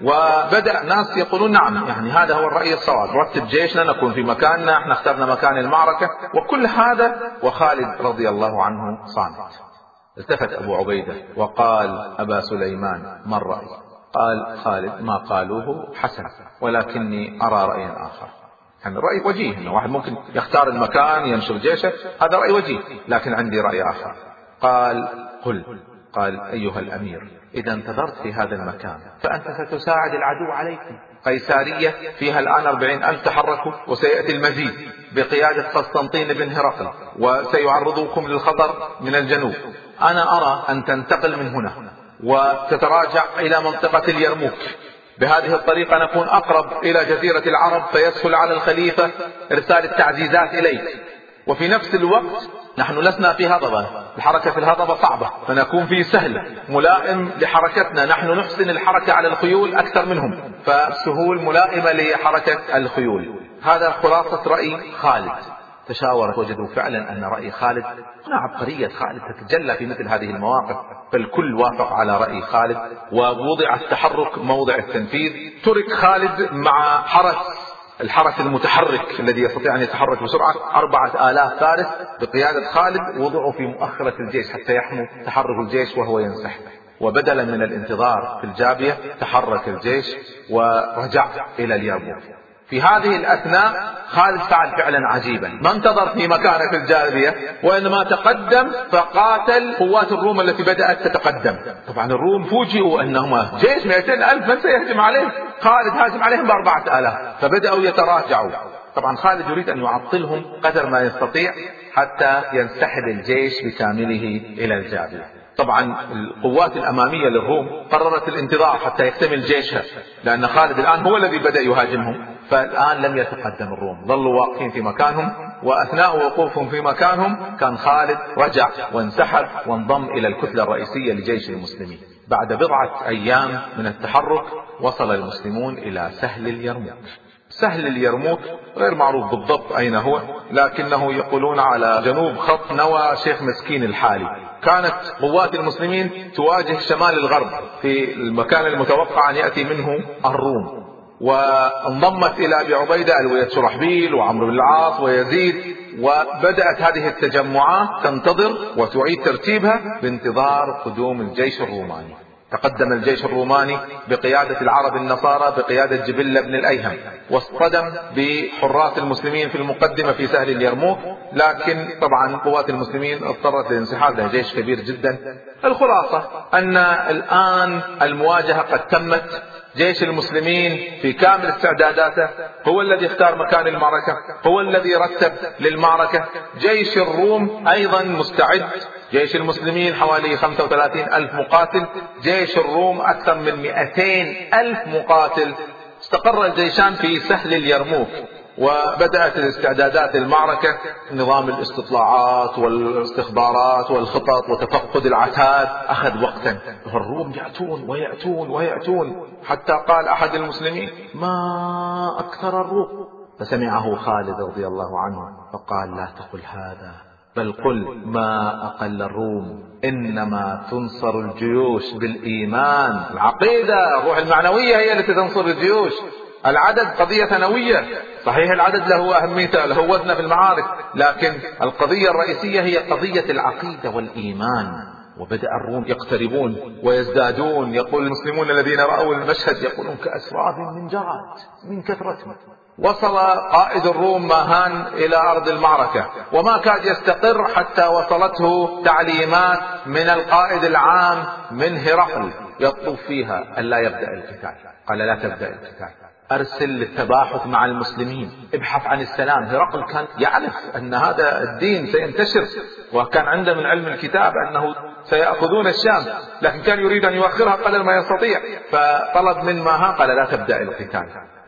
[SPEAKER 1] وبدأ ناس يقولون نعم يعني هذا هو الرأي الصواب، رتب جيشنا نكون في مكاننا، احنا اخترنا مكان المعركة وكل هذا. وخالد رضي الله عنه صامت. التفت أبو عبيدة وقال أبا سليمان ما الرأي؟ قال خالد ما قالوه حسن، ولكني أرى رأيا آخر. يعني رأي وجيه أنه واحد ممكن يختار المكان ينشر جيشه، هذا رأي وجيه، لكن عندي رأي آخر. قال قل. قال أيها الأمير إذا انتظرت في هذا المكان فأنت ستساعد العدو عليكم. قيسارية فيها الآن 40,000 تحركوا، وسيأتي المزيد بقيادة قسطنطين بن هرقل وسيعرضوكم للخطر من الجنوب. أنا أرى أن تنتقل من هنا وتتراجع إلى منطقة اليرموك. بهذه الطريقة نكون أقرب إلى جزيرة العرب فيسهل على الخليفة إرسال التعزيزات إليك. وفي نفس الوقت نحن لسنا في هضبة، الحركة في الهضبة صعبة، فنكون في سهل ملائم لحركتنا. نحن نحسن الحركة على الخيول أكثر منهم، فالسهول ملائمة لحركة الخيول. هذا خلاصة رأي خالد. تشاورت وجدوا فعلا أن رأي خالد، هنا عبقرية خالد تتجلى في مثل هذه المواقف. فالكل وافق على رأي خالد ووضع التحرك موضع التنفيذ. ترك خالد مع الحرس المتحرك الذي يستطيع أن يتحرك بسرعة. 4,000 فارس بقيادة خالد وضعوا في مؤخرة الجيش حتى يحموا تحرك الجيش وهو ينسحب. وبدلا من الانتظار في الجابية تحرك الجيش ورجع إلى اليرموك. في هذه الأثناء خالد فعل فعلا عجيبا، ما انتظر في مكانه في الجابية وإنما تقدم فقاتل قوات الروم التي بدأت تتقدم. طبعا الروم فوجئوا أنهما جيش 200,000 من سيهجم عليهم، خالد هاجم عليهم ب4,000 فبدأوا يتراجعوا. طبعا خالد يريد أن يعطلهم قدر ما يستطيع، حتى ينسحب الجيش بكامله إلى الجابية. طبعا القوات الأمامية للروم قررت الانتظار حتى يكتمل جيشها، لأن خالد الآن هو الذي بدأ يهاجمهم، فالآن لم يتقدم الروم، ظلوا واقفين في مكانهم، وأثناء وقوفهم في مكانهم كان خالد رجع وانسحب وانضم إلى الكتلة الرئيسية لجيش المسلمين. بعد بضعة أيام من التحرك وصل المسلمون إلى سهل اليرموك. سهل اليرموك غير معروف بالضبط أين هو، لكنه يقولون على جنوب خط نوى شيخ مسكين الحالي. كانت قوات المسلمين تواجه شمال الغرب في المكان المتوقع أن يأتي منه الروم، وانضمت إلى أبي عبيدة الوليد شرحبيل وعمرو بن العاص ويزيد، وبدأت هذه التجمعات تنتظر وتعيد ترتيبها بانتظار قدوم الجيش الروماني. تقدم الجيش الروماني بقيادة العرب النصارى بقيادة جبلة بن الأيهم، واصطدم بحراس المسلمين في المقدمة في سهل اليرموك، لكن طبعا قوات المسلمين اضطرت للانسحاب، ده جيش كبير جدا. الخلاصة أن الآن المواجهة قد تمت، جيش المسلمين في كامل استعداداته، هو الذي اختار مكان المعركة، هو الذي رتب للمعركة. جيش الروم أيضا مستعد، جيش المسلمين حوالي 35,000 مقاتل، جيش الروم أكثر من 200,000 مقاتل. استقر الجيشان في سهل اليرموك، وبدأت الاستعدادات للمعركة، نظام الاستطلاعات والاستخبارات والخطط وتفقد العتاد أخذ وقتا. الروم يأتون ويأتون ويأتون، حتى قال أحد المسلمين: ما أكثر الروم. فسمعه خالد رضي الله عنه فقال: لا تقل هذا، بل قل ما أقل الروم، إنما تنصر الجيوش بالإيمان. العقيدة، الروح المعنوية هي التي تنصر الجيوش. العدد قضية ثانوية، صحيح العدد له أهميته، له وزنه في المعارك، لكن القضية الرئيسية هي قضية العقيدة والإيمان. وبدأ الروم يقتربون ويزدادون. يقول المسلمون الذين رأوا المشهد يقولون: كأسراب من جراد من كثرتهم. وصل قائد الروم ماهان إلى أرض المعركة، وما كاد يستقر حتى وصلته تعليمات من القائد العام من هرقل يطلب فيها ألا يبدأ القتال. قال: لا تبدأ القتال، أرسل للتباحث مع المسلمين، ابحث عن السلام. هرقل كان يعرف أن هذا الدين سينتشر، وكان عنده من علم الكتاب أنه سيأخذون الشام، لكن كان يريد أن يؤخرها قدر ما يستطيع. فطلب من ماهان، قال: لا تبدأ القتال،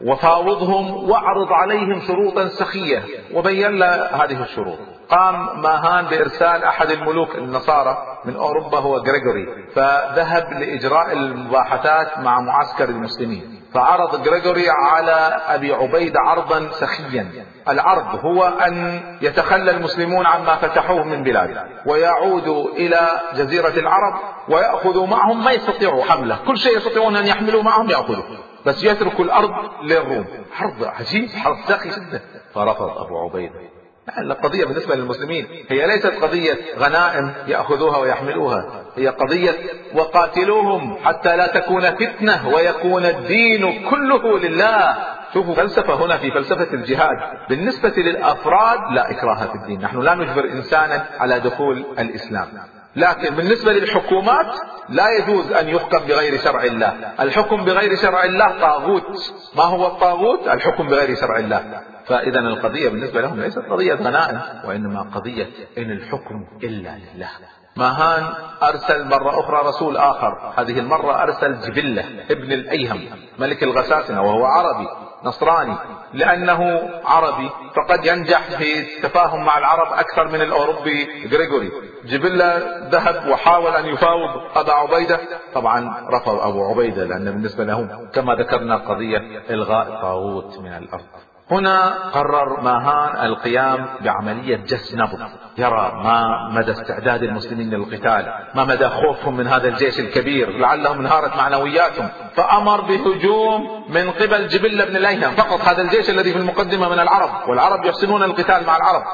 [SPEAKER 1] وفاوضهم واعرض عليهم شروطا سخية، وبين له هذه الشروط. قام ماهان بإرسال أحد الملوك النصارى من أوروبا هو غريغوري، فذهب لإجراء المباحثات مع معسكر المسلمين. فعرض غريغوري على أبي عبيدة عرضا سخيا. العرض هو أن يتخلى المسلمون عما فتحوه من بلاد، ويعودوا إلى جزيرة العرب ويأخذوا معهم ما يستطيعوا حمله، كل شيء يستطيعون أن يحملوا معهم يأخذوا، بس يتركوا الأرض للروم. عرض عجيب، عرض سخي جدا. فرفض أبو عبيدة. القضية بالنسبة للمسلمين هي ليست قضية غنائم يأخذوها ويحملوها، هي قضية وقاتلوهم حتى لا تكون فتنة ويكون الدين كله لله. شوفوا فلسفة هنا في فلسفة الجهاد. بالنسبة للأفراد لا إكراه في الدين، نحن لا نجبر إنسانا على دخول الإسلام، لكن بالنسبة للحكومات لا يجوز أن يحكم بغير شرع الله. الحكم بغير شرع الله طاغوت. ما هو الطاغوت؟ الحكم بغير شرع الله. فإذا القضية بالنسبة لهم ليست قضية غنائم، وإنما قضية إن الحكم إلا لله. ماهان أرسل مرة أخرى رسول آخر، هذه المرة أرسل جبلة ابن الأيهم ملك الغساسنة، وهو عربي نصراني. لأنه عربي فقد ينجح في التفاهم مع العرب أكثر من الأوروبي غريغوري. جبلة ذهب وحاول أن يفاوض أبا عبيدة، طبعا رفض أبو عبيدة، لأن بالنسبة لهم كما ذكرنا قضية إلغاء الطاغوت من الأرض. هنا قرر ماهان القيام بعملية جس نبض، يرى ما مدى استعداد المسلمين للقتال، ما مدى خوفهم من هذا الجيش الكبير، لعلهم انهارت معنوياتهم. فأمر بهجوم من قبل جبلة بن الأيهم فقط، هذا الجيش الذي في المقدمة من العرب، والعرب يحسنون القتال مع العرب.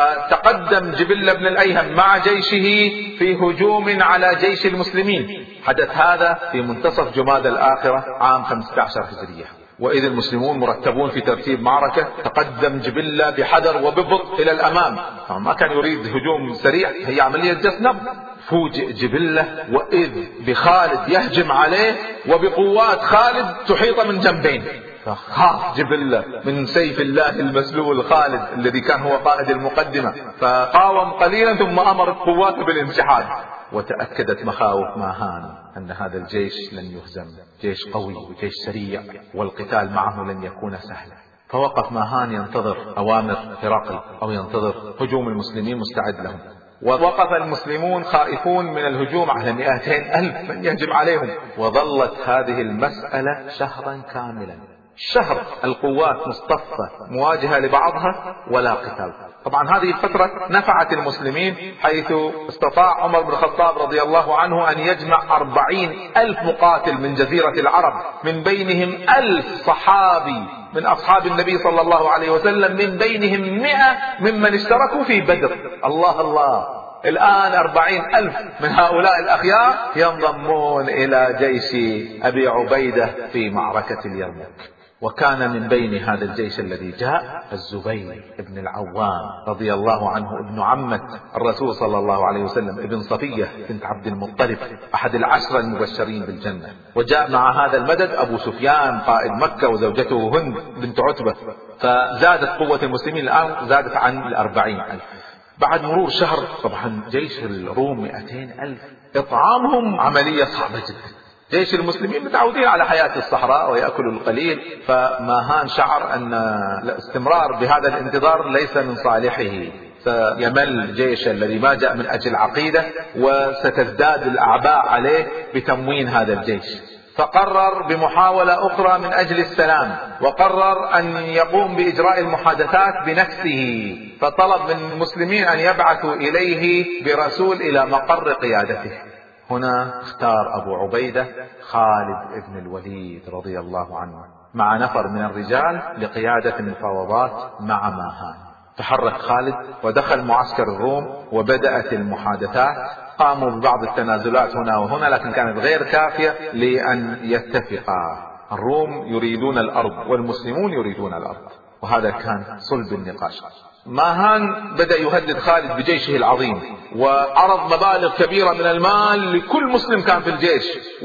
[SPEAKER 1] فتقدم جبلة بن الأيهم مع جيشه في هجوم على جيش المسلمين. حدث هذا في منتصف جمادى الآخرة عام 15 هجرية، وإذ المسلمون مرتبون في ترتيب معركة. تقدم جبلة بحذر وببطء إلى الأمام، ما كان يريد هجوم سريع، هي عملية جس نبض. فوجئ جبلة وإذ بخالد يهجم عليه، وبقوات خالد تحيط من جنبين. فخاف جبلة من سيف الله المسلول خالد الذي كان هو قائد المقدمة، فقاوم قليلا ثم أمر قواته بالانسحاب. وتأكدت مخاوف ماهان أن هذا الجيش لن يهزم، جيش قوي وجيش سريع والقتال معه لن يكون سهلا. فوقف ماهان ينتظر أوامر هرقل أو ينتظر هجوم المسلمين مستعد لهم. ووقف المسلمون خائفون من الهجوم على 200,000 من يهجم عليهم. وظلت هذه المسألة شهرا كاملا، شهر القوات مصطفة مواجهة لبعضها ولا قتال. طبعا هذه الفترة نفعت المسلمين، حيث استطاع عمر بن الخطاب رضي الله عنه أن يجمع 40,000 مقاتل من جزيرة العرب، من بينهم 1000 صحابي من أصحاب النبي صلى الله عليه وسلم، من بينهم 100 ممن اشتركوا في بدر. الله الله، الآن 40,000 من هؤلاء الأخيار ينضمون إلى جيش أبي عبيدة في معركة اليرموك. وكان من بين هذا الجيش الذي جاء الزبير بن العوام رضي الله عنه، ابن عمة الرسول صلى الله عليه وسلم، ابن صفية بنت عبد المطلب، أحد العشرة المبشرين بالجنة. وجاء مع هذا المدد أبو سفيان قائد مكة وزوجته هند بنت عتبة. فزادت قوة المسلمين الآن، زادت عن 40,000 بعد مرور شهر. طبعا جيش الروم 200,000 إطعامهم عملية صعبة جدا. جيش المسلمين متعودين على حياة الصحراء ويأكلوا القليل. فماهان شعر أن الاستمرار بهذا الانتظار ليس من صالحه، سيمل الجيش الذي ما جاء من أجل عقيدة، وستزداد الأعباء عليه بتموين هذا الجيش. فقرر بمحاولة أخرى من أجل السلام، وقرر أن يقوم بإجراء المحادثات بنفسه. فطلب من المسلمين أن يبعثوا إليه برسول إلى مقر قيادته. هنا اختار أبو عبيدة خالد بن الوليد رضي الله عنه مع نفر من الرجال لقيادة المفاوضات مع ماهان. تحرك خالد ودخل معسكر الروم وبدأت المحادثات. قاموا ببعض التنازلات هنا وهنا، لكن كانت غير كافية لأن يتفقا. الروم يريدون الأرض والمسلمون يريدون الأرض، وهذا كان صلب النقاش. ماهان بدأ يهدد خالد بجيشه العظيم، وعرض مبالغ كبيرة من المال لكل مسلم كان في الجيش،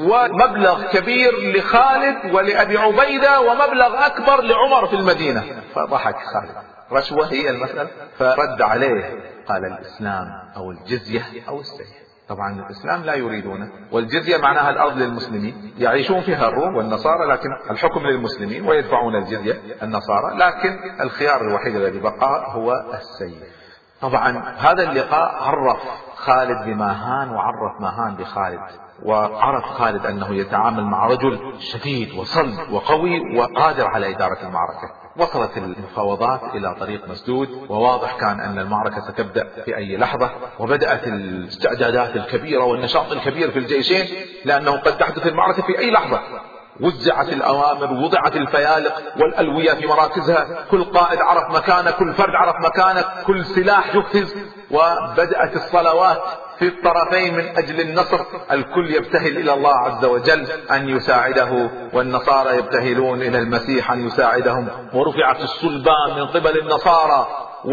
[SPEAKER 1] ومبلغ كبير لخالد ولأبي عبيدة، ومبلغ أكبر لعمر في المدينة. فضحك خالد، رشوة هي المسألة. فرد عليه قال: الإسلام أو الجزية أو السيف. طبعا الإسلام لا يريدونه، والجزية معناها الأرض للمسلمين يعيشون فيها الروم والنصارى، لكن الحكم للمسلمين ويدفعون الجزية النصارى، لكن الخيار الوحيد الذي بقى هو السيف. طبعا هذا اللقاء عرف خالد بماهان وعرف ماهان بخالد، وعرف خالد أنه يتعامل مع رجل شديد وصلب وقوي وقادر على إدارة المعركة. وصلت المفاوضات إلى طريق مسدود، وواضح كان أن المعركة ستبدأ في أي لحظة. وبدأت الاستعدادات الكبيرة والنشاط الكبير في الجيشين، لأنه قد تحدث المعركة في أي لحظة. وزعت الأوامر، وضعت الفيالق والألوية في مراكزها، كل قائد عرف مكانه، كل فرد عرف مكانه، كل سلاح جهز. وبدأت الصلوات في الطرفين من أجل النصر. الكل يبتهل إلى الله عز وجل أن يساعده، والنصارى يبتهلون إلى المسيح أن يساعدهم. ورفعت الصلبان من قبل النصارى،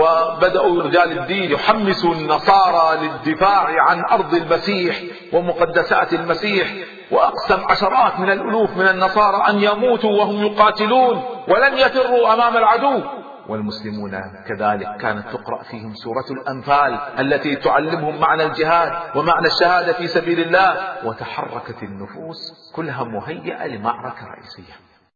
[SPEAKER 1] وبدأوا رجال الدين يحمسوا النصارى للدفاع عن أرض المسيح ومقدسات المسيح. وأقسم عشرات من الألوف من النصارى أن يموتوا وهم يقاتلون ولن يفروا أمام العدو. والمسلمون كذلك كانت تقرأ فيهم سورة الأنفال التي تعلمهم معنى الجهاد ومعنى الشهادة في سبيل الله. وتحركت النفوس كلها مهيئة لمعركة رئيسية.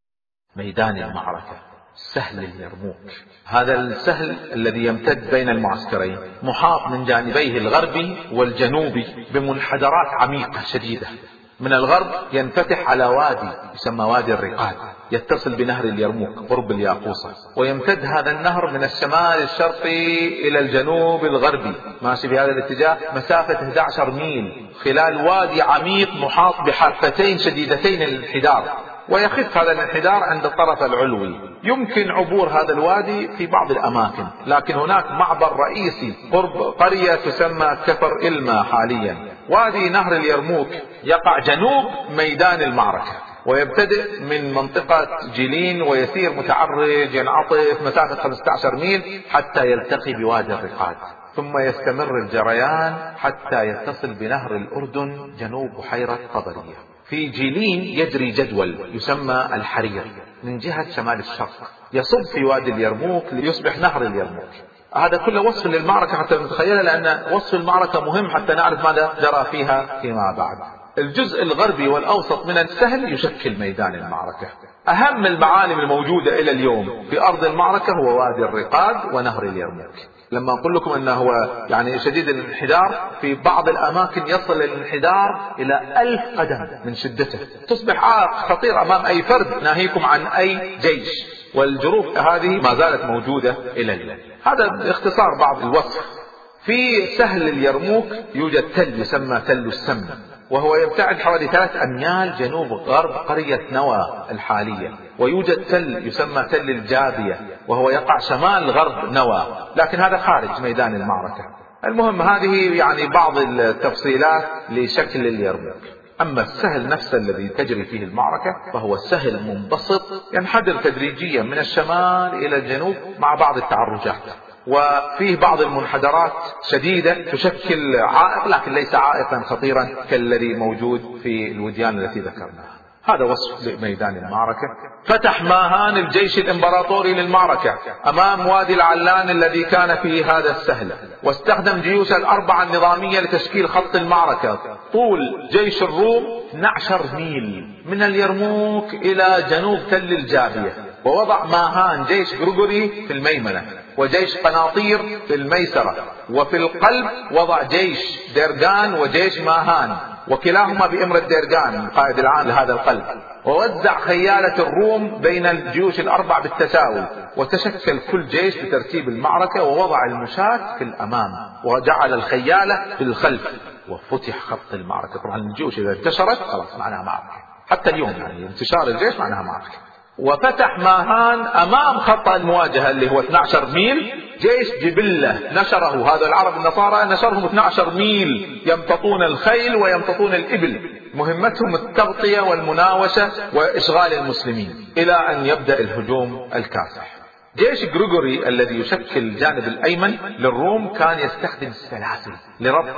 [SPEAKER 1] ميدان المعركة سهل اليرموك، هذا السهل الذي يمتد بين المعسكرين، محاط من جانبيه الغربي والجنوبي بمنحدرات عميقة شديدة. من الغرب ينفتح على وادي يسمى وادي الرقاد، يتصل بنهر اليرموك قرب الياقوصة، ويمتد هذا النهر من الشمال الشرقي إلى الجنوب الغربي، ماشي بهذا الاتجاه مسافة 11 ميل خلال وادي عميق محاط بحافتين شديدتين الانحدار. ويخف هذا الانحدار عند الطرف العلوي. يمكن عبور هذا الوادي في بعض الأماكن، لكن هناك معبر رئيسي قرب قرية تسمى كفر إلما حاليا. وادي نهر اليرموك يقع جنوب ميدان المعركة، ويبتدئ من منطقة جيلين ويسير متعرج ينعطف مسافة 15 ميل حتى يلتقي بوادي الرقاد، ثم يستمر الجريان حتى يتصل بنهر الأردن جنوب بحيرة طبرية. في جيلين يجري جدول يسمى الحرير، من جهة شمال الشرق يصب في وادي اليرموك ليصبح نهر اليرموك. هذا كله وصف للمعركة حتى نتخيلها، لأن وصف المعركة مهم حتى نعرف ماذا جرى فيها فيما بعد. الجزء الغربي والأوسط من السهل يشكل ميدان المعركة. أهم المعالم الموجودة إلى اليوم في أرض المعركة هو وادي الرقاد ونهر اليرموك. لما أقول لكم أنه هو يعني شديد الانحدار، في بعض الأماكن يصل الانحدار إلى 1000 قدم من شدته، تصبح عائق خطير أمام أي فرد، ناهيكم عن أي جيش. والجروف هذه ما زالت موجودة إلى اليوم. هذا باختصار بعض الوصف. في سهل اليرموك يوجد تل يسمى تل السمن، وهو يبتعد حوالي 3 أميال جنوب غرب قرية نوى الحالية. ويوجد تل يسمى تل الجابية، وهو يقع شمال غرب نوى، لكن هذا خارج ميدان المعركة. المهم هذه يعني بعض التفصيلات لشكل اليرموك. أما السهل نفسه الذي تجري فيه المعركة فهو سهل منبسط ينحدر تدريجيا من الشمال إلى الجنوب مع بعض التعرجات، وفيه بعض المنحدرات شديدة تشكل عائق، لكن ليس عائقا خطيرا كالذي موجود في الوديان التي ذكرناها. هذا وصف لميدان المعركة. فتح ماهان الجيش الإمبراطوري للمعركة أمام وادي العلان الذي كان فيه هذا السهل، واستخدم جيوش الأربعة النظامية لتشكيل خط المعركة. طول جيش الروم 12 ميل من اليرموك إلى جنوب تل الجابية، ووضع ماهان جيش غرغري في الميمنة وجيش قناطير في الميسرة، وفي القلب وضع جيش ديرغان وجيش ماهان، وكلاهما بإمر الديرغان القائد العام لهذا القلب. ووزع خيالة الروم بين الجيوش الأربع بالتساوي، وتشكل كل جيش بترتيب المعركة، ووضع المشاة في الأمام وجعل الخيالة في الخلف، وفتح خط المعركة. طبعا الجيوش إذا انتشرت خلاص معناها معركة، حتى اليوم يعني انتشار الجيش معناها معركة. وفتح ماهان أمام خط المواجهة اللي هو 12 ميل جيش جبلة نشره، هذا العرب النصارى نشرهم 12 ميل يمتطون الخيل ويمتطون الإبل، مهمتهم التغطية والمناوشة وإشغال المسلمين إلى أن يبدأ الهجوم الكاسح. جيش غرغري الذي يشكل الجانب الأيمن للروم كان يستخدم السلاسل لربط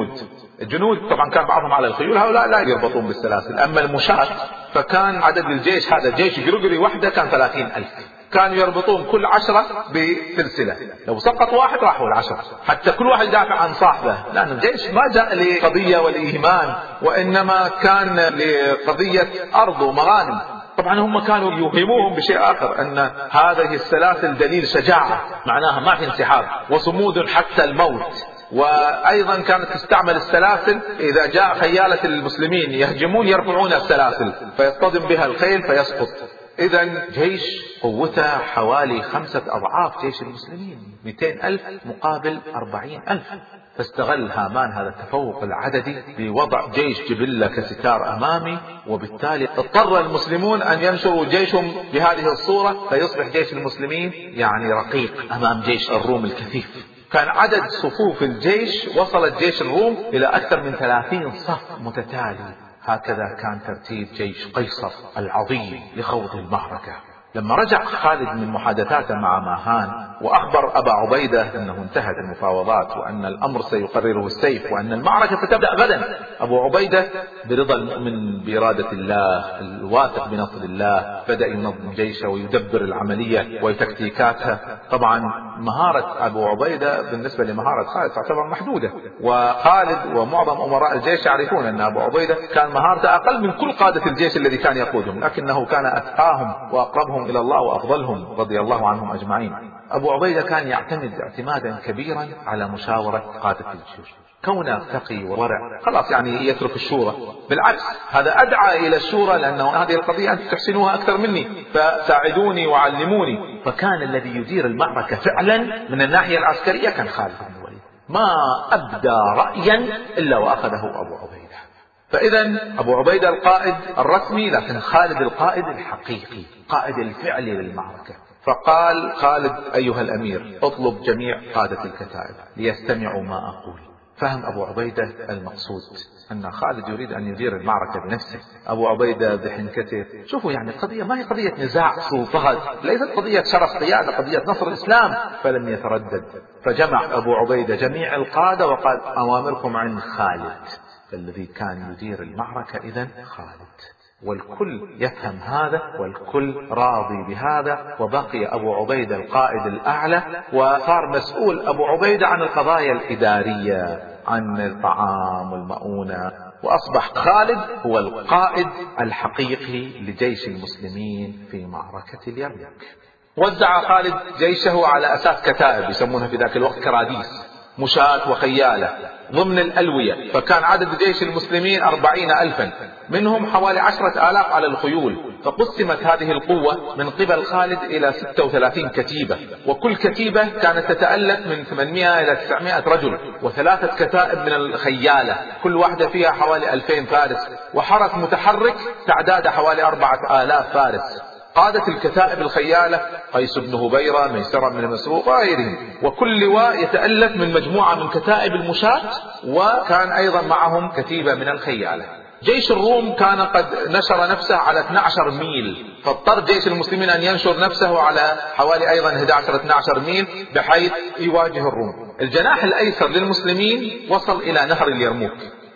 [SPEAKER 1] الجنود طبعا كان بعضهم على الخيول، هؤلاء لا يربطون بالسلاسل. أما المشاة فكان عدد الجيش هذا جيش غرغري وحده كان 30,000، كانوا يربطون كل 10 بسلسلة، لو سقط واحد راحوا 10، حتى كل واحد يدافع عن صاحبه، لأن الجيش ما جاء لقضية والإيمان، وإنما كان لقضية أرض ومغانم. طبعا هم كانوا يوهموهم بشيء آخر، أن هذه السلاسل دليل شجاعة، معناها ما في انسحاب وصمود حتى الموت. وأيضا كانت تستعمل السلاسل إذا جاء خيالة المسلمين يهجمون يرفعون السلاسل فيصطدم بها الخيل فيسقط. إذن جيش قوته حوالي 5 أضعاف جيش المسلمين، 200,000 مقابل 40,000. فاستغل هامان هذا التفوق العددي بوضع جيش جبلة كستار أمامي، وبالتالي اضطر المسلمون أن ينشروا جيشهم بهذه الصورة، فيصبح جيش المسلمين يعني رقيق أمام جيش الروم الكثيف. كان عدد صفوف الجيش وصلت جيش الروم إلى أكثر من 30 صف متتالي. هكذا كان ترتيب جيش قيصر العظيم لخوض المعركة. لما رجع خالد من محادثاته مع ماهان وأخبر أبا عبيدة أنه انتهت المفاوضات وأن الأمر سيقرره السيف وأن المعركة ستبدأ غدا، أبو عبيدة برضا المؤمن بإرادة الله الواثق بنصر الله بدأ ينظم جيشه ويدبر العملية وتكتيكاتها. طبعا مهارة أبو عبيدة بالنسبة لمهارة خالد تعتبر محدودة، وخالد ومعظم أمراء الجيش يعرفون أن أبو عبيدة كان مهارته أقل من كل قادة الجيش الذي كان يقودهم، لكنه كان أتقاهم وأقربهم إلى الله وأفضلهم رضي الله عنهم أجمعين. أبو عبيدة كان يعتمد اعتمادا كبيرا على مشاورة قادة الجيوش، كونه تقي وورع خلاص يعني يترك الشورى، بالعكس هذا أدعى إلى الشورى، لأنه هذه القضية أنتم تحسنوها أكثر مني فساعدوني وعلموني. فكان الذي يدير المعركة فعلا من الناحية العسكرية كان خالد بن الوليد، ما أبدى رأيا إلا وأخذه أبو عبيدة. فإذا أبو عبيدة القائد الرسمي، لكن خالد القائد الحقيقي، قائد الفعلي للمعركة. فقال خالد: أيها الأمير، اطلب جميع قادة الكتائب ليستمعوا ما أقول. فهم أبو عبيدة المقصود أن خالد يريد أن يدير المعركة بنفسه. أبو عبيدة بحنكته، شوفوا يعني القضية ما هي قضية نزاع سلطات، ليست قضية شرف قيادة، قضية نصر الإسلام. فلم يتردد، فجمع أبو عبيدة جميع القادة وقال: أوامركم عن خالد. فالذي كان يدير المعركة إذن خالد. والكل يفهم هذا والكل راضي بهذا. وبقي أبو عبيدة القائد الأعلى، وصار مسؤول أبو عبيدة عن القضايا الإدارية، عن الطعام والمؤونة، وأصبح خالد هو القائد الحقيقي لجيش المسلمين في معركة اليرموك. وزع خالد جيشه على أساس كتائب، يسمونها في ذاك الوقت كراديس، مشاة وخيالة ضمن الألوية. فكان عدد جيش المسلمين 40,000، منهم حوالي 10,000 على الخيول. فقسمت هذه القوة من قبل خالد إلى 36 كتيبة، وكل كتيبة كانت تتألف من 800 إلى 900 رجل، و3 كتائب من الخيالة، كل واحدة فيها حوالي 2000 فارس، وحرس متحرك تعداد حوالي 4000 فارس. قادة الكتائب الخيالة قيس بن هبيرة، ميسرة بن مسروق وغيرهم، وكل لواء يتألف من مجموعة من كتائب المشاة، وكان أيضا معهم كتيبة من الخيالة. جيش الروم كان قد نشر نفسه على 12 ميل، فاضطر جيش المسلمين أن ينشر نفسه على حوالي أيضا 11-12 ميل بحيث يواجه الروم. الجناح الأيسر للمسلمين وصل إلى نهر اليرموك،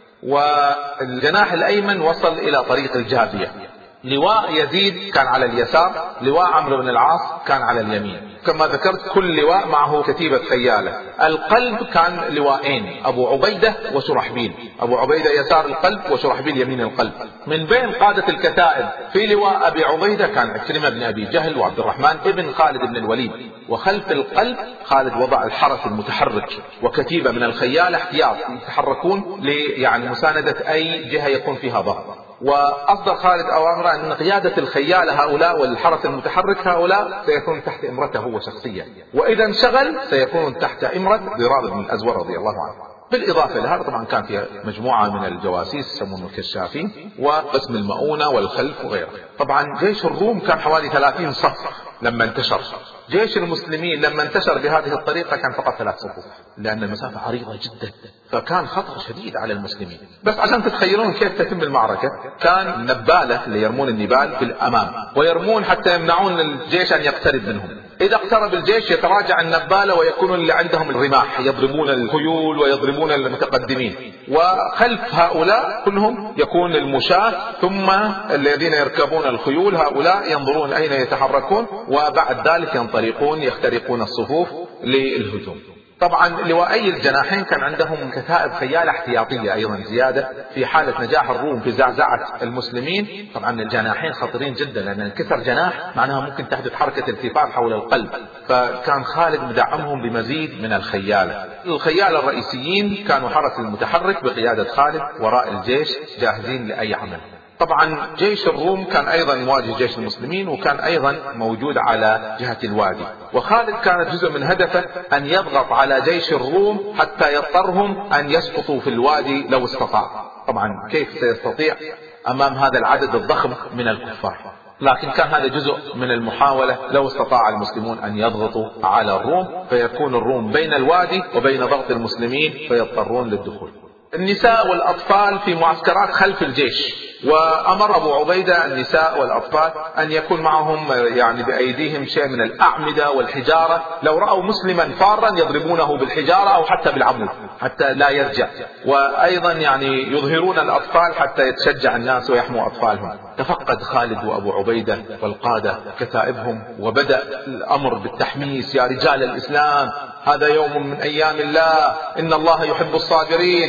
[SPEAKER 1] والجناح الأيمن وصل إلى طريق الجابية. لواء يزيد كان على اليسار، لواء عمرو بن العاص كان على اليمين. كما ذكرت كل لواء معه كتيبة خيالة. القلب كان لواءين، أبو عبيدة وشرحبيل، أبو عبيدة يسار القلب وشرحبيل يمين القلب. من بين قادة الكتائب في لواء أبي عبيدة كان عكرمة بن أبي جهل وعبد الرحمن ابن خالد بن الوليد. وخلف القلب خالد وضع الحرس المتحرك وكتيبة من الخيالة احتياط يتحركون يعني مساندة أي جهة يكون فيها ضغط. وأصدر خالد أوامره أن قيادة الخيال هؤلاء والحرس المتحرك هؤلاء سيكون تحت إمرته هو شخصيا، وإذا انشغل سيكون تحت إمرة ضرار بن الأزور رضي الله عنه. بالإضافة لهذا طبعا كان فيها مجموعة من الجواسيس يسمون الكشافين، وقسم المؤونة والخلف وغيره. طبعا جيش الروم كان حوالي 30 صف لما انتشر. جيش المسلمين لما انتشر بهذه الطريقة كان فقط 3 صفوف، لأن المسافة عريضة جدا، فكان خطر شديد على المسلمين. بس عشان تتخيلون كيف تتم المعركة، كان نبالة اللي يرمون النبال في الأمام، ويرمون حتى يمنعون الجيش أن يقترب منهم. إذا اقترب الجيش يتراجع النبالة ويكون اللي عندهم الرماح يضربون الخيول ويضربون المتقدمين، وخلف هؤلاء كلهم يكون المشاة، ثم الذين يركبون الخيول هؤلاء ينظرون أين يتحركون، وبعد ذلك ينطلقون يخترقون الصفوف للهجوم. طبعا لواءي الجناحين كان عندهم كتائب خيالة احتياطية أيضا زيادة في حالة نجاح الروم في زعزعة المسلمين. طبعا الجناحين خطيرين جدا، لأن انكسر جناح معناها ممكن تحدث حركة التفاف حول القلب، فكان خالد مدعمهم بمزيد من الخيالة. الخيالة الرئيسيين كانوا حرس المتحرك بقيادة خالد وراء الجيش جاهزين لأي عمل. طبعا جيش الروم كان ايضا يواجه جيش المسلمين، وكان ايضا موجود على جهة الوادي. وخالد كانت جزء من هدفه ان يضغط على جيش الروم حتى يضطرهم ان يسقطوا في الوادي لو استطاع. طبعا كيف سيستطيع امام هذا العدد الضخم من الكفار؟ لكن كان هذا جزء من المحاولة لو استطاع المسلمون ان يضغطوا على الروم، فيكون الروم بين الوادي وبين ضغط المسلمين فيضطرون للدخول. النساء والأطفال في معسكرات خلف الجيش، وأمر أبو عبيدة النساء والأطفال أن يكون معهم يعني بأيديهم شيء من الأعمدة والحجارة، لو رأوا مسلما فارا يضربونه بالحجارة أو حتى بالعمود حتى لا يرجع. وأيضا يعني يظهرون الأطفال حتى يتشجع الناس ويحموا أطفالهم. تفقد خالد وأبو عبيدة والقادة كتائبهم، وبدأ الأمر بالتحميس: يا رجال الإسلام، هذا يوم من أيام الله، إن الله يحب الصابرين.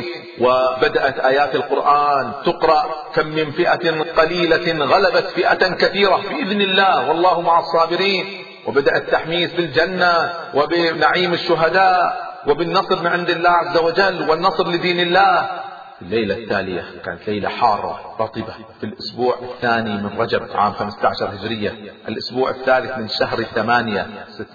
[SPEAKER 1] وبدأت آيات القرآن تقرأ: كم من فئة قليلة غلبت فئة كثيرة بإذن الله والله مع الصابرين. وبدأ التحميس بالجنة وبنعيم الشهداء وبالنصر من عند الله عز وجل والنصر لدين الله. الليلة التالية كانت ليلة حارة رطبة في الأسبوع الثاني من رجب عام 15 هجرية، الأسبوع الثالث من شهر 8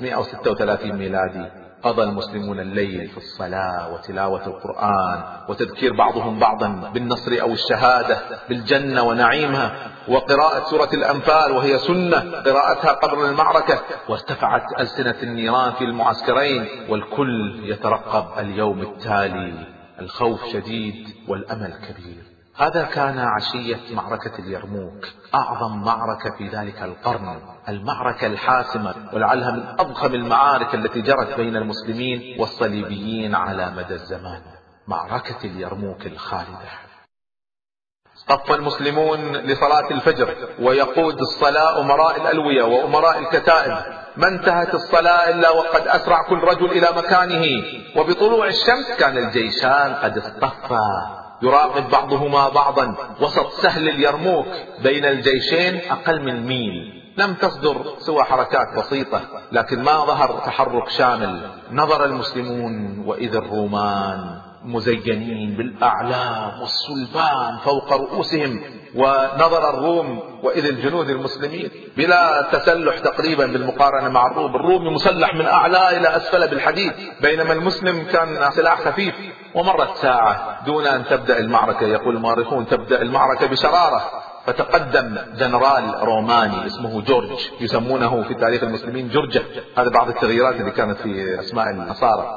[SPEAKER 1] 636 ميلادي. قضى المسلمون الليل في الصلاة وتلاوة القرآن وتذكير بعضهم بعضا بالنصر أو الشهادة بالجنة ونعيمها، وقراءة سورة الأنفال وهي سنة قراءتها قبل المعركة. وارتفعت ألسنة النيران في المعسكرين، والكل يترقب اليوم التالي. الخوف شديد والأمل كبير. هذا كان عشية معركة اليرموك، أعظم معركة في ذلك القرن، المعركة الحاسمة، ولعلها من أضخم المعارك التي جرت بين المسلمين والصليبيين على مدى الزمان، معركة اليرموك الخالدة. صف المسلمون لصلاة الفجر، ويقود الصلاة أمراء الألوية وأمراء الكتائب. ما انتهت الصلاة إلا وقد أسرع كل رجل إلى مكانه، وبطلوع الشمس كان الجيشان قد اصطفا يراقب بعضهما بعضا وسط سهل اليرموك بين الجيشين أقل من ميل. لم تصدر سوى حركات بسيطة، لكن ما ظهر تحرك شامل. نظر المسلمون وإذا الرومان مزينين بالأعلام والصلبان فوق رؤوسهم، ونظر الروم وإذ الجنود المسلمين بلا تسلح تقريبا بالمقارنة مع الروم. الروم مسلح من أعلى إلى أسفل بالحديد، بينما المسلم كان سلاح خفيف. ومرت ساعة دون أن تبدأ المعركة. يقول المؤرخون تبدأ المعركة بشرارة، فتقدم جنرال روماني اسمه جورج، يسمونه في تاريخ المسلمين جرجة. هذا بعض التغييرات اللي كانت في أسماء النصارى.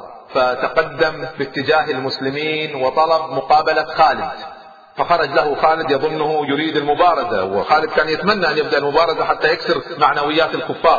[SPEAKER 1] فتقدم باتجاه المسلمين وطلب مقابلة خالد، فخرج له خالد يظنه يريد المبارزة، وخالد كان يتمنى أن يبدأ المبارزة حتى يكسر معنويات الكفار.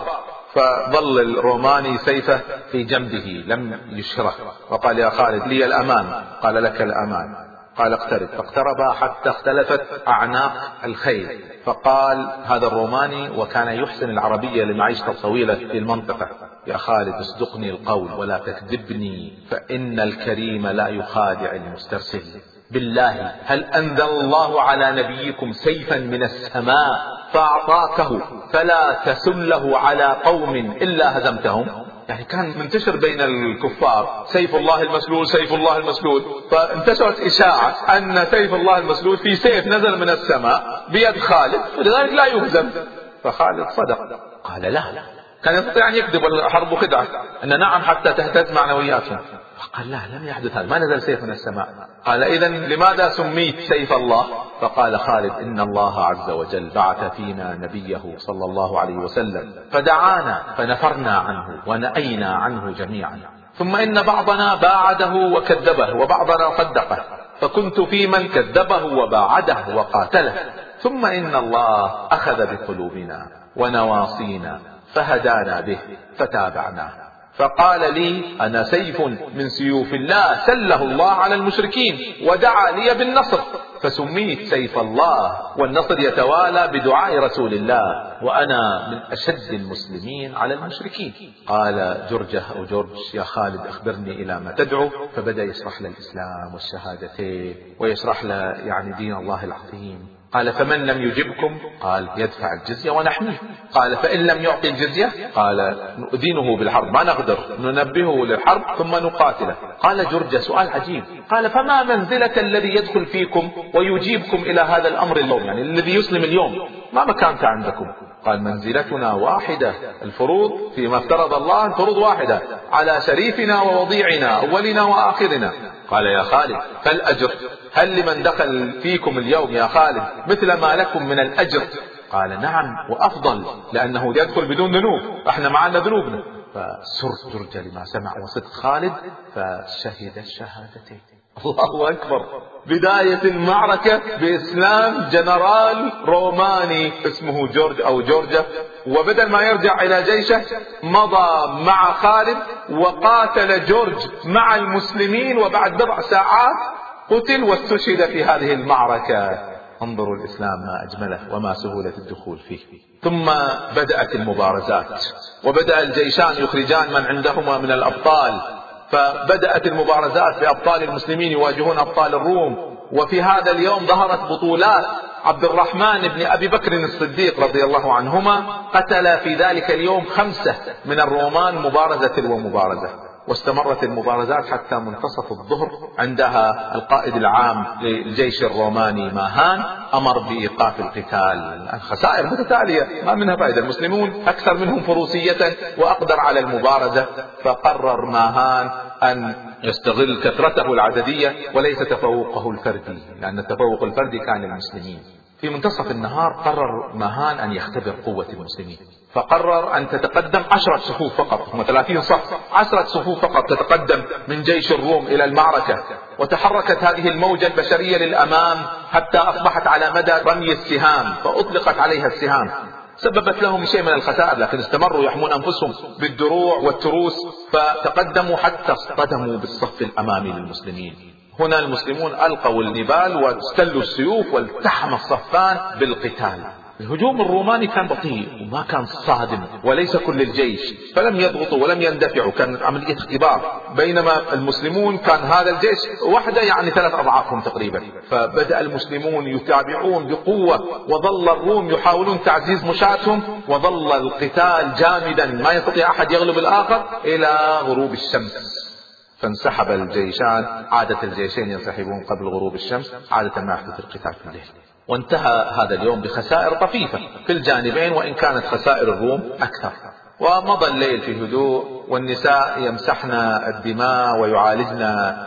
[SPEAKER 1] فظل الروماني سيفه في جنبه لم يشهره، وقال يا خالد لي الأمان. قال لك الأمان. قال اقترب، فاقترب حتى اختلفت أعناق الخيل. فقال هذا الروماني وكان يحسن العربية لمعيشته الطويلة في المنطقة: يا خالد اصدقني القول ولا تكذبني، فإن الكريم لا يخادع المسترسل. بالله هل أنزل الله على نبيكم سيفا من السماء فأعطاكه فلا تسله على قوم إلا هزمتهم؟ يعني كان منتشر بين الكفار سيف الله المسلول سيف الله المسلول، فانتشرت إشاعة أن سيف الله المسلول في سيف نزل من السماء بيد خالد، ولذلك لا يهزم. فخالد صدق، قال لا، كان يستطيع أن يكذب والحرب خدعة، أن نعم حتى تهتز معنوياتهم. فقال لا، لم يحدث هذا، ما نزل سيف من السماء. قال إذن لماذا سميت سيف الله؟ فقال خالد إن الله عز وجل بعث فينا نبيه صلى الله عليه وسلم فدعانا فنفرنا عنه ونأينا عنه جميعا، ثم إن بعضنا باعده وكذبه وبعضنا صدقه، فكنت في من كذبه وباعده وقاتله، ثم إن الله أخذ بقلوبنا ونواصينا فهدانا به فتابعناه. فقال لي أنا سيف من سيوف الله سله الله على المشركين ودعا لي بالنصر، فسميت سيف الله، والنصر يتوالى بدعاء رسول الله، وأنا من أشد المسلمين على المشركين. قال جرجة أو جورج يا خالد أخبرني إلى ما تدعو. فبدأ يشرح له الإسلام والشهادتين ويشرح له يعني دين الله العظيم. قال فمن لم يجبكم؟ قال يدفع الجزية ونحميه. قال فإن لم يعطي الجزية؟ قال نؤذنه بالحرب، ما نقدر ننبهه للحرب ثم نقاتله. قال جرجة سؤال عجيب، قال فما منزلة الذي يدخل فيكم ويجيبكم إلى هذا الأمر اليوم، يعني الذي يسلم اليوم ما مكانت عندكم؟ قال منزلتنا واحدة، الفروض فيما افترض الله الفروض واحدة على شريفنا ووضيعنا أولنا وآخرنا. قال يا خالد فالأجر؟ هل لمن دخل فيكم اليوم يا خالد مثل ما لكم من الأجر؟ قال نعم وأفضل، لأنه يدخل بدون ذنوب، احنا معنا ذنوبنا. فسر جرجة لما سمع وصدق خالد فشهد الشهادتين. الله أكبر، بداية المعركة بإسلام جنرال روماني اسمه جورج أو جورجة، وبدل ما يرجع إلى جيشه مضى مع خالد وقاتل جورج مع المسلمين، وبعد بضع ساعات قتل واستشهد في هذه المعركة. انظروا الإسلام ما أجمله وما سهولة الدخول فيه. ثم بدأت المبارزات، وبدأ الجيشان يخرجان من عندهما من الأبطال، فبدأت المبارزات بأبطال المسلمين يواجهون أبطال الروم. وفي هذا اليوم ظهرت بطولات. عبد الرحمن بن أبي بكر الصديق رضي الله عنهما قتل في ذلك اليوم 5 من الرومان مبارزة ومبارزة، واستمرت المبارزات حتى منتصف الظهر. عندها القائد العام للجيش الروماني ماهان أمر بإيقاف القتال. الخسائر متتالية ما منها فائدة، المسلمون أكثر منهم فروسية وأقدر على المبارزة. فقرر ماهان أن يستغل كثرته العددية وليس تفوقه الفردي، لأن التفوق الفردي كان للمسلمين. في منتصف النهار قرر ماهان أن يختبر قوة المسلمين، فقرر أن تتقدم 10 صفوف فقط، هم 30 صف، 10 صفوف فقط تتقدم من جيش الروم إلى المعركة. وتحركت هذه الموجة البشرية للأمام حتى أصبحت على مدى رمي السهام، فأطلقت عليها السهام، سببت لهم شيء من الخسائر، لكن استمروا يحمون أنفسهم بالدروع والتروس، فتقدموا حتى اصطدموا بالصف الأمامي للمسلمين. هنا المسلمون ألقوا النبال واستلوا السيوف والتحم الصفان بالقتال. الهجوم الروماني كان بطيء وما كان صادم وليس كل الجيش، فلم يضغطوا ولم يندفعوا، كانت عملية اختبار. بينما المسلمون كان هذا الجيش وحده يعني 3 أضعافهم تقريبا. فبدأ المسلمون يتابعون بقوة، وظل الروم يحاولون تعزيز مشاتهم، وظل القتال جامدا ما يستطيع أحد يغلب الآخر إلى غروب الشمس. فانسحب الجيشان، عادة الجيشين ينسحبون قبل غروب الشمس، عادة ما يحدث القتال في الليل. وانتهى هذا اليوم بخسائر طفيفة في الجانبين، وإن كانت خسائر الروم أكثر. ومضى الليل في هدوء، والنساء يمسحن الدماء ويعالجن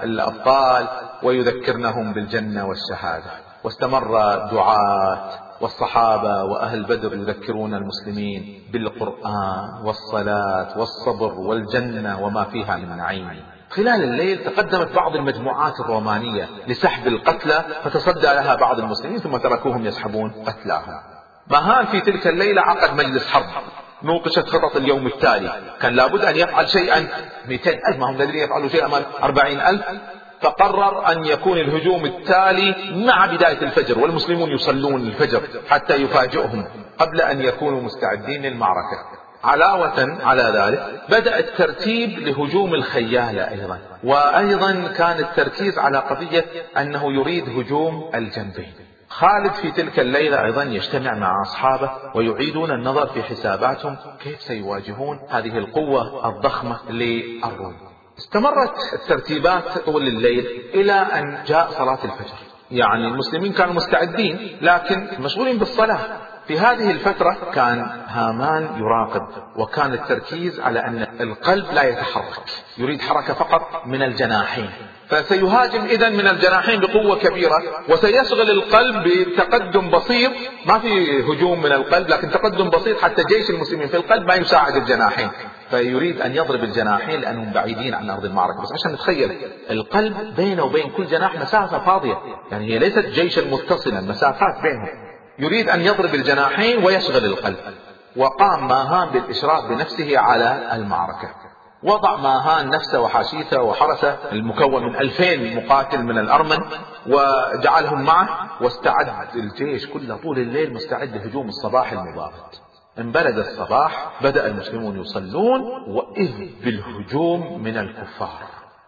[SPEAKER 1] الأبطال ويذكرنهم بالجنة والشهادة. واستمر الدعاة والصحابة وأهل بدر يذكرون المسلمين بالقرآن والصلاة والصبر والجنة وما فيها من نعيم. خلال الليل تقدمت بعض المجموعات الرومانية لسحب القتلى، فتصدى لها بعض المسلمين ثم تركوهم يسحبون قتلاهم. ماهان في تلك الليلة عقد مجلس حرب، نوقشت خطط اليوم التالي. كان لابد أن يفعل شيئا 200,000، ما هم قادرين يفعلوا شيئا أمام 40,000. فقرر أن يكون الهجوم التالي مع بداية الفجر، والمسلمون يصلون الفجر حتى يفاجئهم قبل أن يكونوا مستعدين للمعركة. علاوة على ذلك بدأ الترتيب لهجوم الخيالة أيضا، وأيضا كان التركيز على قضية أنه يريد هجوم الجنبين. خالد في تلك الليلة أيضا يجتمع مع أصحابه ويعيدون النظر في حساباتهم كيف سيواجهون هذه القوة الضخمة للروم. استمرت الترتيبات طول الليل إلى أن جاء صلاة الفجر. يعني المسلمين كانوا مستعدين لكن مشغولين بالصلاة. في هذه الفترة كان هامان يراقب، وكان التركيز على أن القلب لا يتحرك، يريد حركة فقط من الجناحين. فسيهاجم إذن من الجناحين بقوة كبيرة، وسيشغل القلب بتقدم بسيط، ما في هجوم من القلب لكن تقدم بسيط حتى جيش المسلمين في القلب ما يساعد الجناحين. فيريد أن يضرب الجناحين لأنهم بعيدين عن أرض المعركة. بس عشان نتخيل القلب بينه وبين كل جناح مسافة فاضية، يعني هي ليست جيشا متصلا، مسافات بينهم. يريد أن يضرب الجناحين ويشغل القلب. وقام ماهان بالإشراف بنفسه على المعركة. وضع ماهان نفسه وحاشيته وحرسه المكون من 2000 مقاتل من الأرمن وجعلهم معه، واستعد الجيش كله طول الليل مستعد لهجوم الصباح المباغت. انبلد الصباح، بدأ المسلمون يصلون، وإذ بالهجوم من الكفار.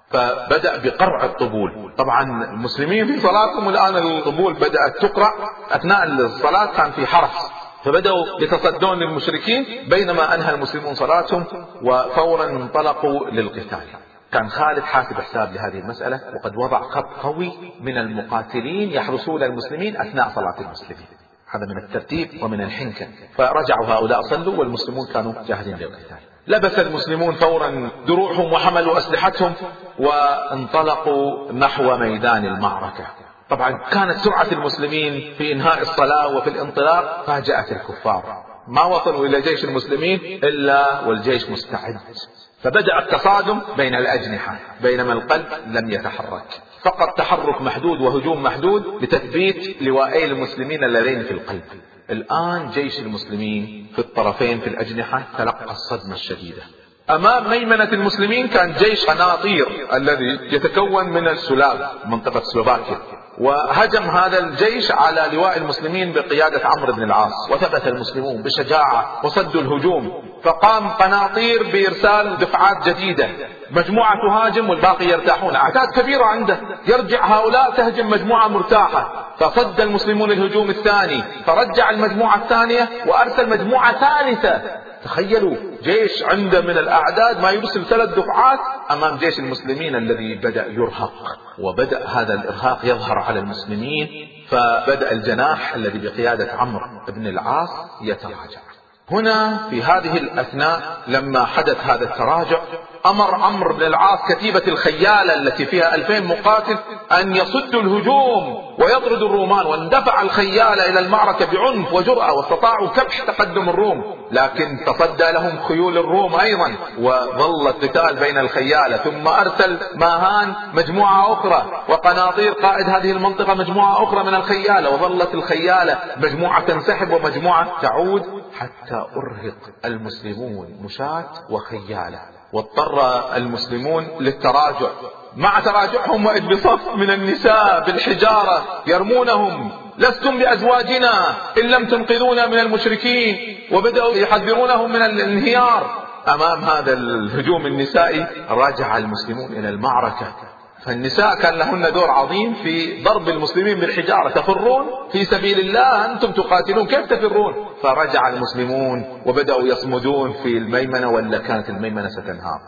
[SPEAKER 1] فبدأ بقرع الطبول. طبعا المسلمين في صلاتهم الآن الطبول بدأت تقرع أثناء الصلاة، كان في حرس، فبدأوا يتصدون للمشركين بينما أنهى المسلمون صلاتهم، وفورا انطلقوا للقتال. كان خالد حاسب حساب لهذه المسألة، وقد وضع خط قوي من المقاتلين يحرسون المسلمين أثناء صلاة المسلمين. هذا من الترتيب ومن الحنكة. فرجعوا هؤلاء صلوا، والمسلمون كانوا جاهزين للقتال. لبس المسلمون فورا دروعهم وحملوا أسلحتهم وانطلقوا نحو ميدان المعركة. طبعا كانت سرعة المسلمين في إنهاء الصلاة وفي الانطلاق فاجأت الكفار، ما وصلوا إلى جيش المسلمين إلا والجيش مستعد. فبدأ التصادم بين الأجنحة بينما القلب لم يتحرك، فقط تحرك محدود وهجوم محدود لتثبيت لوائي المسلمين اللذين في القلب. الآن جيش المسلمين في الطرفين في الأجنحة تلقى الصدمة الشديدة. أمام ميمنة المسلمين كان جيش قناطير الذي يتكون من السلاب منطقة سلوفاكيا، وهجم هذا الجيش على لواء المسلمين بقيادة عمرو بن العاص، وثبت المسلمون بشجاعة وصدوا الهجوم. فقام قناطير بإرسال دفعات جديدة، مجموعة تهاجم والباقي يرتاحون، أعداد كبيرة عنده، يرجع هؤلاء تهجم مجموعة مرتاحة. فصد المسلمون الهجوم الثاني، فرجع المجموعة الثانية وأرسل مجموعة ثالثة. تخيلوا جيش عنده من الأعداد ما يرسل 3 دفعات أمام جيش المسلمين الذي بدأ يرهق، وبدأ هذا الإرهاق يظهر على المسلمين. فبدأ الجناح الذي بقيادة عمرو بن العاص يتراجع. هنا في هذه الأثناء لما حدث هذا التراجع، أمر عمرو بن العاص كتيبة الخيالة التي فيها 2000 مقاتل أن يصدوا الهجوم ويطردوا الرومان، واندفع الخيالة إلى المعركة بعنف وجرأة، واستطاعوا كبح تقدم الروم، لكن تصدى لهم خيول الروم أيضا، وظل القتال بين الخيالة. ثم أرسل ماهان مجموعة أخرى، وقناطير قائد هذه المنطقة مجموعة أخرى من الخيالة، وظلت الخيالة مجموعة تنسحب ومجموعة تعود، حتى أرهق المسلمون مشاة وخيالة، واضطر المسلمون للتراجع. مع تراجعهم وإذ بصف من النساء بالحجارة يرمونهم لستم بأزواجنا إن لم تنقذونا من المشركين، وبدأوا يحذرونهم من الانهيار. أمام هذا الهجوم النسائي رجع المسلمون إلى المعركة، فالنساء كان لهن دور عظيم في ضرب المسلمين بالحجارة. تفرون في سبيل الله، أنتم تقاتلون، كيف تفرون؟ فرجع المسلمون وبدأوا يصمدون في الميمنة، ولا كانت الميمنة ستنهار.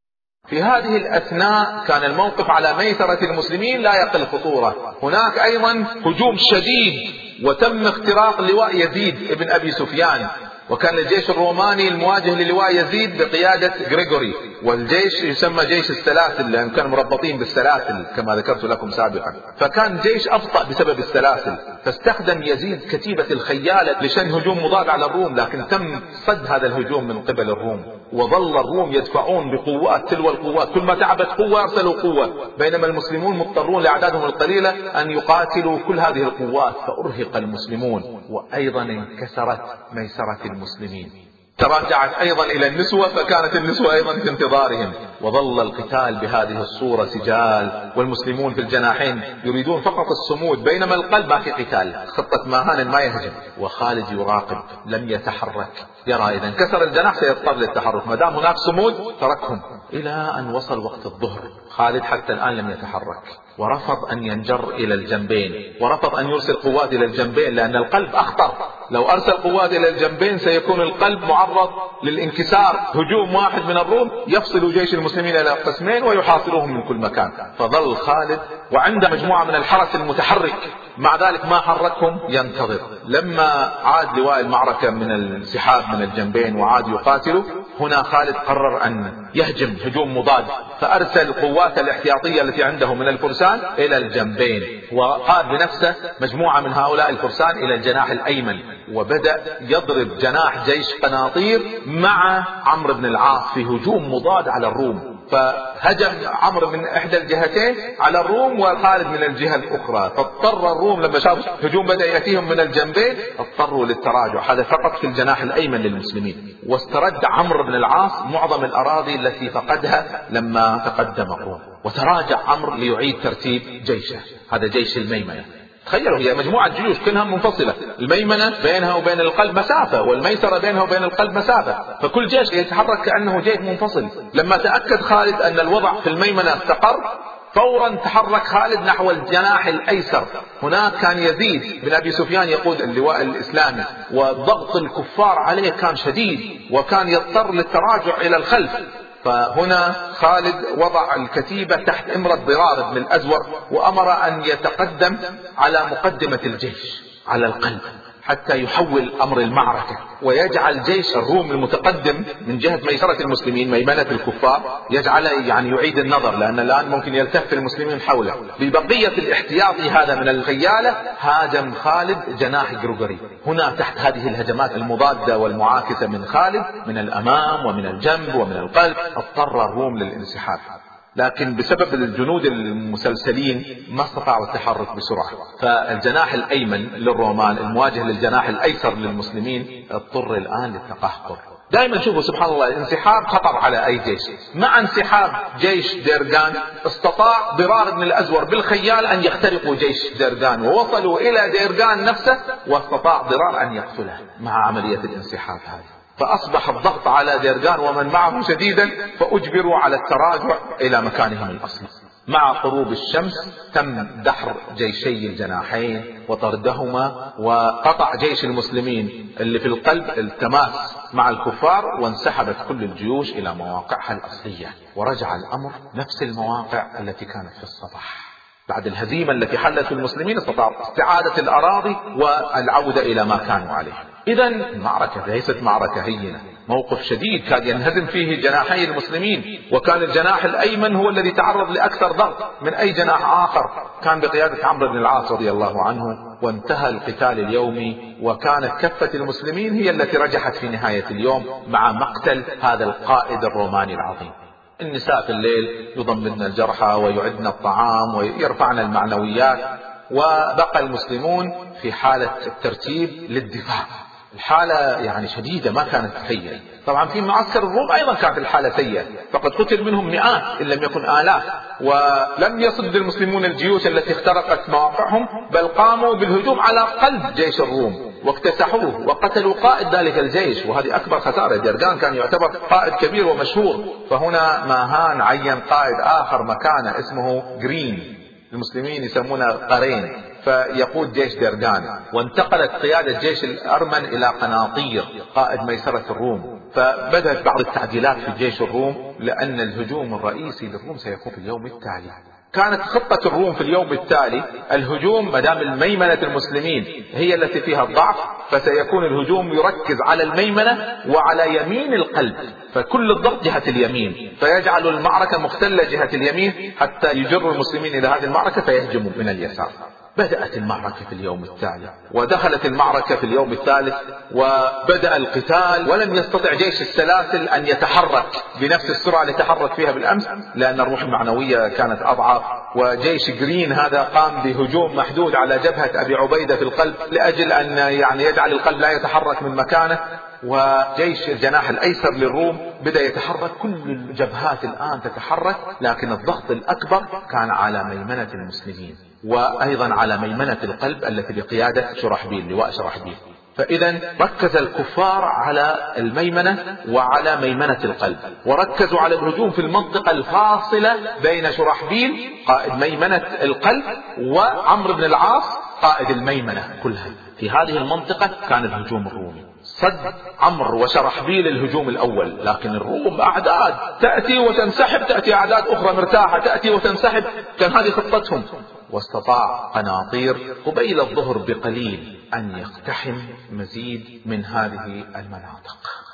[SPEAKER 1] في هذه الأثناء كان الموقف على ميسرة المسلمين لا يقل خطورة. هناك أيضا هجوم شديد، وتم اختراق لواء يزيد ابن أبي سفيان، وكان الجيش الروماني المواجه للواء يزيد بقيادة غريغوري، والجيش يسمى جيش السلاسل لأن كانوا مربطين بالسلاسل كما ذكرت لكم سابقا، فكان جيش أبطأ بسبب السلاسل. فاستخدم يزيد كتيبة الخيالة لشن هجوم مضاد على الروم، لكن تم صد هذا الهجوم من قبل الروم، وظل الروم يدفعون بقوات تلو القوات، كل ما تعبت قوة أرسلوا قوة، بينما المسلمون مضطرون لأعدادهم القليلة أن يقاتلوا كل هذه القوات، فأرهق المسلمون. وأيضا انكسرت ميسرة المسلمين، تراجعت أيضا إلى النسوة، فكانت النسوة أيضا في انتظارهم، وظل القتال بهذه الصورة سجال، والمسلمون في الجناحين يريدون فقط الصمود، بينما القلب ما في قتال. خطة ماهان ما يهجم، وخالد يراقب لم يتحرك، يرى إذا انكسر الجناح سيضطر للتحرك، ما دام هناك صمود تركهم، إلى أن وصل وقت الظهر. خالد حتى الآن لم يتحرك، ورفض أن ينجر إلى الجنبين، ورفض أن يرسل قوات إلى الجنبين، لأن القلب أخطر. لو أرسل قوات إلى الجنبين سيكون القلب معرض للانكسار. هجوم واحد من الروم يفصل جيش المسلمين إلى قسمين ويحاصرهم من كل مكان. فظل خالد وعند مجموعة من الحرس المتحرك، مع ذلك ما حركهم، ينتظر. لما عاد لواء المعركة من الانسحاب من الجنبين وعاد يقاتلوا، هنا خالد قرر أن يهجم هجوم مضاد، فأرسل قوات الاحتياطية التي عنده من الفرسان إلى الجنبين، وقاد بنفسه مجموعة من هؤلاء الفرسان إلى الجناح الأيمن، وبدأ يضرب جناح جيش قناطير مع عمرو بن العاص في هجوم مضاد على الروم. فهجم عمرو من إحدى الجهتين على الروم، وخالد من الجهة الأخرى، فاضطر الروم لما شافوا هجوم بدأ يأتيهم من الجنبين اضطروا للتراجع، هذا فقط في الجناح الأيمن للمسلمين. واسترد عمرو بن العاص معظم الأراضي التي فقدها لما تقدم الروم، وتراجع عمرو ليعيد ترتيب جيشه. هذا جيش الميمنة. تخيلوا هي مجموعة جيوش كلها منفصلة، الميمنة بينها وبين القلب مسافة، والميسرة بينها وبين القلب مسافة، فكل جيش يتحرك كأنه جيش منفصل. لما تأكد خالد أن الوضع في الميمنة استقر، فورا تحرك خالد نحو الجناح الأيسر. هناك كان يزيد بن أبي سفيان يقود اللواء الإسلامي، وضغط الكفار عليه كان شديد، وكان يضطر للتراجع إلى الخلف. فهنا خالد وضع الكتيبة تحت إمرة ضرار بن الأزور، وأمر أن يتقدم على مقدمة الجيش على القلب حتى يحول أمر المعركة، ويجعل جيش الروم المتقدم من جهة ميسرة المسلمين ميمنة الكفار، يجعل يعني يعيد النظر، لأن الآن ممكن يلتف المسلمين حوله. ببقية الاحتياطي هذا من الخيالة هاجم خالد جناح غريغوري. هنا تحت هذه الهجمات المضادة والمعاكسة من خالد من الأمام ومن الجنب ومن القلب، اضطر الروم للانسحاب، لكن بسبب الجنود المسلسلين ما استطاعوا التحرك بسرعة. فالجناح الأيمن للرومان المواجه للجناح الأيسر للمسلمين اضطر الآن للتقهقر. دائما شوفوا سبحان الله، الانسحاب خطر على أي جيش. مع انسحاب جيش ديرغان استطاع ضرار بن الأزور بالخيال أن يخترقوا جيش ديرغان، ووصلوا إلى ديرغان نفسه، واستطاع ضرار أن يقتله مع عملية الانسحاب هذه. فأصبح الضغط على ديرغان ومن معه شديدا، فأجبروا على التراجع إلى مكانهم الأصلي. مع غروب الشمس تم دحر جيشي الجناحين وطردهما، وقطع جيش المسلمين اللي في القلب التماس مع الكفار، وانسحبت كل الجيوش إلى مواقعها الأصلية، ورجع الأمر نفس المواقع التي كانت في الصباح. بعد الهزيمة التي حلت في المسلمين استطاعوا استعادة الأراضي والعودة إلى ما كانوا عليه. إذا المعركة ليست معركة هينة، موقف شديد كان ينهزم فيه جناحي المسلمين، وكان الجناح الأيمن هو الذي تعرض لأكثر ضغط من أي جناح آخر، كان بقيادة عمرو بن العاص رضي الله عنه. وانتهى القتال اليومي، وكانت كفة المسلمين هي التي رجحت في نهاية اليوم مع مقتل هذا القائد الروماني العظيم. النساء في الليل يضمن الجرحى ويعدن الطعام ويرفعن المعنويات، وبقى المسلمون في حالة الترتيب للدفاع. الحالة يعني شديدة ما كانت سيئة. طبعا في معسكر الروم أيضا كانت الحالة سيئة، فقد قتل منهم مئات إن لم يكن آلاف، ولم يصد المسلمون الجيوش التي اخترقت مواقعهم، بل قاموا بالهجوم على قلب جيش الروم واكتسحوه وقتلوا قائد ذلك الجيش، وهذه أكبر خسارة. درغان كان يعتبر قائد كبير ومشهور، فهنا ماهان عين قائد آخر مكانه اسمه جرين، المسلمين يسمونه قرين، فيقود جيش درغان. وانتقلت قيادة جيش الأرمن إلى قناطير قائد ميسرة الروم، فبدأت بعض التعديلات في جيش الروم لأن الهجوم الرئيسي للروم سيكون في اليوم التالي. كانت خطة الروم في اليوم التالي الهجوم، مدام الميمنة المسلمين هي التي فيها الضعف، فسيكون الهجوم يركز على الميمنة وعلى يمين القلب، فكل الضغط جهة اليمين، فيجعل المعركة مختلة جهة اليمين حتى يجر المسلمين إلى هذه المعركة فيهجموا من اليسار. بدأت المعركة في اليوم التالي، ودخلت المعركة في اليوم الثالث، وبدأ القتال، ولم يستطع جيش السلاسل أن يتحرك بنفس السرعة اللي تحرك فيها بالأمس، لأن الروح المعنوية كانت أضعف. وجيش جرين هذا قام بهجوم محدود على جبهة أبي عبيدة في القلب لأجل أن يعني يجعل القلب لا يتحرك من مكانه. وجيش الجناح الأيسر للروم بدأ يتحرك، كل الجبهات الآن تتحرك، لكن الضغط الأكبر كان على ميمنة المسلمين، وأيضا على ميمنة القلب التي بقيادة شرحبيل، لواء شرحبيل. فإذا ركز الكفار على الميمنة وعلى ميمنة القلب، وركزوا على الهجوم في المنطقة الفاصلة بين شرحبيل قائد ميمنة القلب وعمرو بن العاص قائد الميمنة كلها. في هذه المنطقة كان الهجوم الرومي. صد عمرو وشرحبيل الهجوم الأول، لكن الروم أعداد تأتي وتنسحب، تأتي أعداد أخرى مرتاحة تأتي وتنسحب، كان هذه خطتهم. واستطاع قناطير قبيل الظهر بقليل أن يقتحم مزيد من هذه المناطق.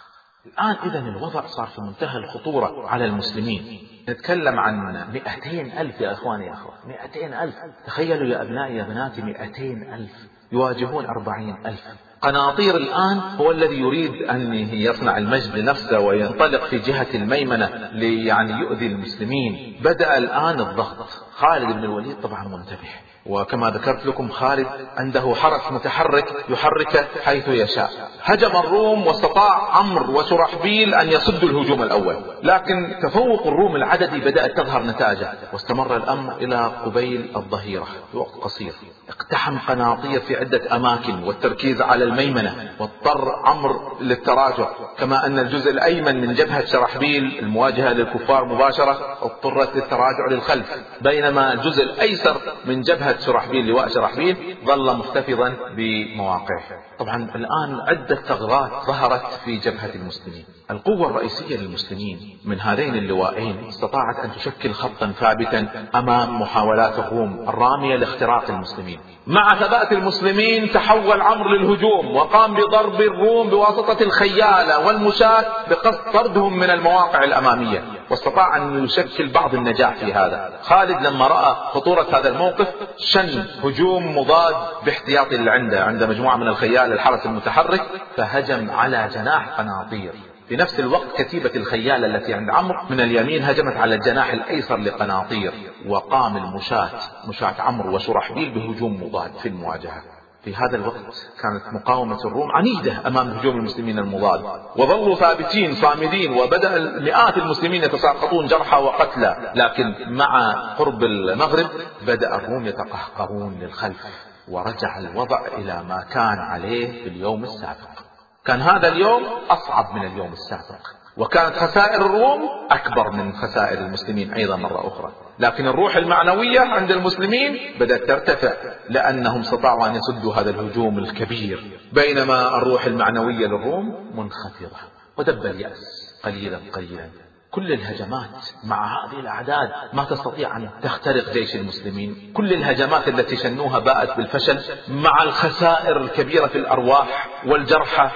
[SPEAKER 1] الآن إذن الوضع صار في منتهى الخطورة على المسلمين. نتكلم عن 200,000 يا أخواني يا أخوان، 200,000. تخيلوا يا أبنائي يا بناتي، 200,000 يواجهون 40,000. قناطير الآن هو الذي يريد أن يصنع المجد لنفسه وينطلق في جهة الميمنة يعني يؤذي المسلمين. بدأ الآن الضغط. خالد بن الوليد طبعا منتبه، وكما ذكرت لكم خالد عنده حرس متحرك يحرك حيث يشاء. هجم الروم واستطاع عمرو وشرحبيل أن يصدوا الهجوم الأول، لكن تفوق الروم العددي بدأت تظهر نتائجه، واستمر الأمر إلى قبيل الظهيرة في وقت قصير. اقتحم قناطير في عدة أماكن والتركيز على الميمنة، واضطر عمرو للتراجع، كما أن الجزء الأيمن من جبهة شرحبيل المواجهة للكفار مباشرة اضطرت للتراجع للخلف، بينما الجزء الأيسر من جبهة شرحبيل لواء شرحبيل ظل محتفظا بمواقعه. طبعا الآن عدة ثغرات ظهرت في جبهة المسلمين. القوة الرئيسية للمسلمين من هذين اللواءين استطاعت أن تشكل خطا ثابتا أمام محاولات الروم الرامية لاختراق المسلمين. مع ثبات المسلمين تحول عمرو للهجوم، وقام بضرب الروم بواسطة الخيالة والمشاة بقصد طردهم من المواقع الأمامية، واستطاع أن يشكل بعض النجاح في هذا. خالد لما رأى خطورة هذا الموقف شن هجوم مضاد باحتياطي اللي عند مجموعة من الخيال الحرس المتحرك، فهجم على جناح قناطير. في نفس الوقت كتيبة الخيال التي عند عمرو من اليمين هجمت على الجناح الأيسر لقناطير، وقام مشاة عمرو وشرحبيل بهجوم مضاد في المواجهة. في هذا الوقت كانت مقاومة الروم عنيدة أمام هجوم المسلمين المضاد، وظلوا ثابتين صامدين، وبدأ مئات المسلمين يتساقطون جرحى وقتلى. لكن مع قرب المغرب بدأ الروم يتقهقرون للخلف، ورجع الوضع إلى ما كان عليه في اليوم السابق. كان هذا اليوم أصعب من اليوم السابق، وكانت خسائر الروم أكبر من خسائر المسلمين أيضا مرة أخرى، لكن الروح المعنوية عند المسلمين بدأت ترتفع لأنهم استطاعوا أن يسدوا هذا الهجوم الكبير، بينما الروح المعنوية للروم منخفضة، ودب اليأس قليلا قليلا. كل الهجمات مع هذه الأعداد ما تستطيع أن تخترق جيش المسلمين. كل الهجمات التي شنوها باءت بالفشل مع الخسائر الكبيرة في الأرواح والجرحى.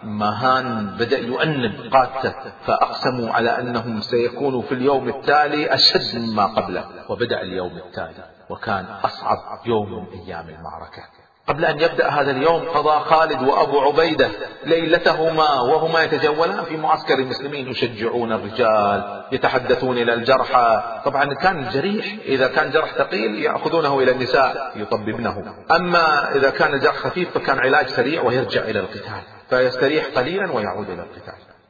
[SPEAKER 1] ماهان بدأ يؤنب قادته، فأقسموا على أنهم سيكونوا في اليوم التالي أشد مما قبله. وبدأ اليوم التالي، وكان أصعب يوم من أيام المعركة. قبل أن يبدأ هذا اليوم قضى خالد وأبو عبيدة ليلتهما وهما يتجولان في معسكر المسلمين، يشجعون الرجال، يتحدثون إلى الجرحى. طبعا كان الجريح إذا كان جرح ثقيل يأخذونه إلى النساء يطببنه، أما إذا كان الجرح خفيف فكان علاج سريع ويرجع إلى القتال. فيستريح قليلا ويعود إلى القتال.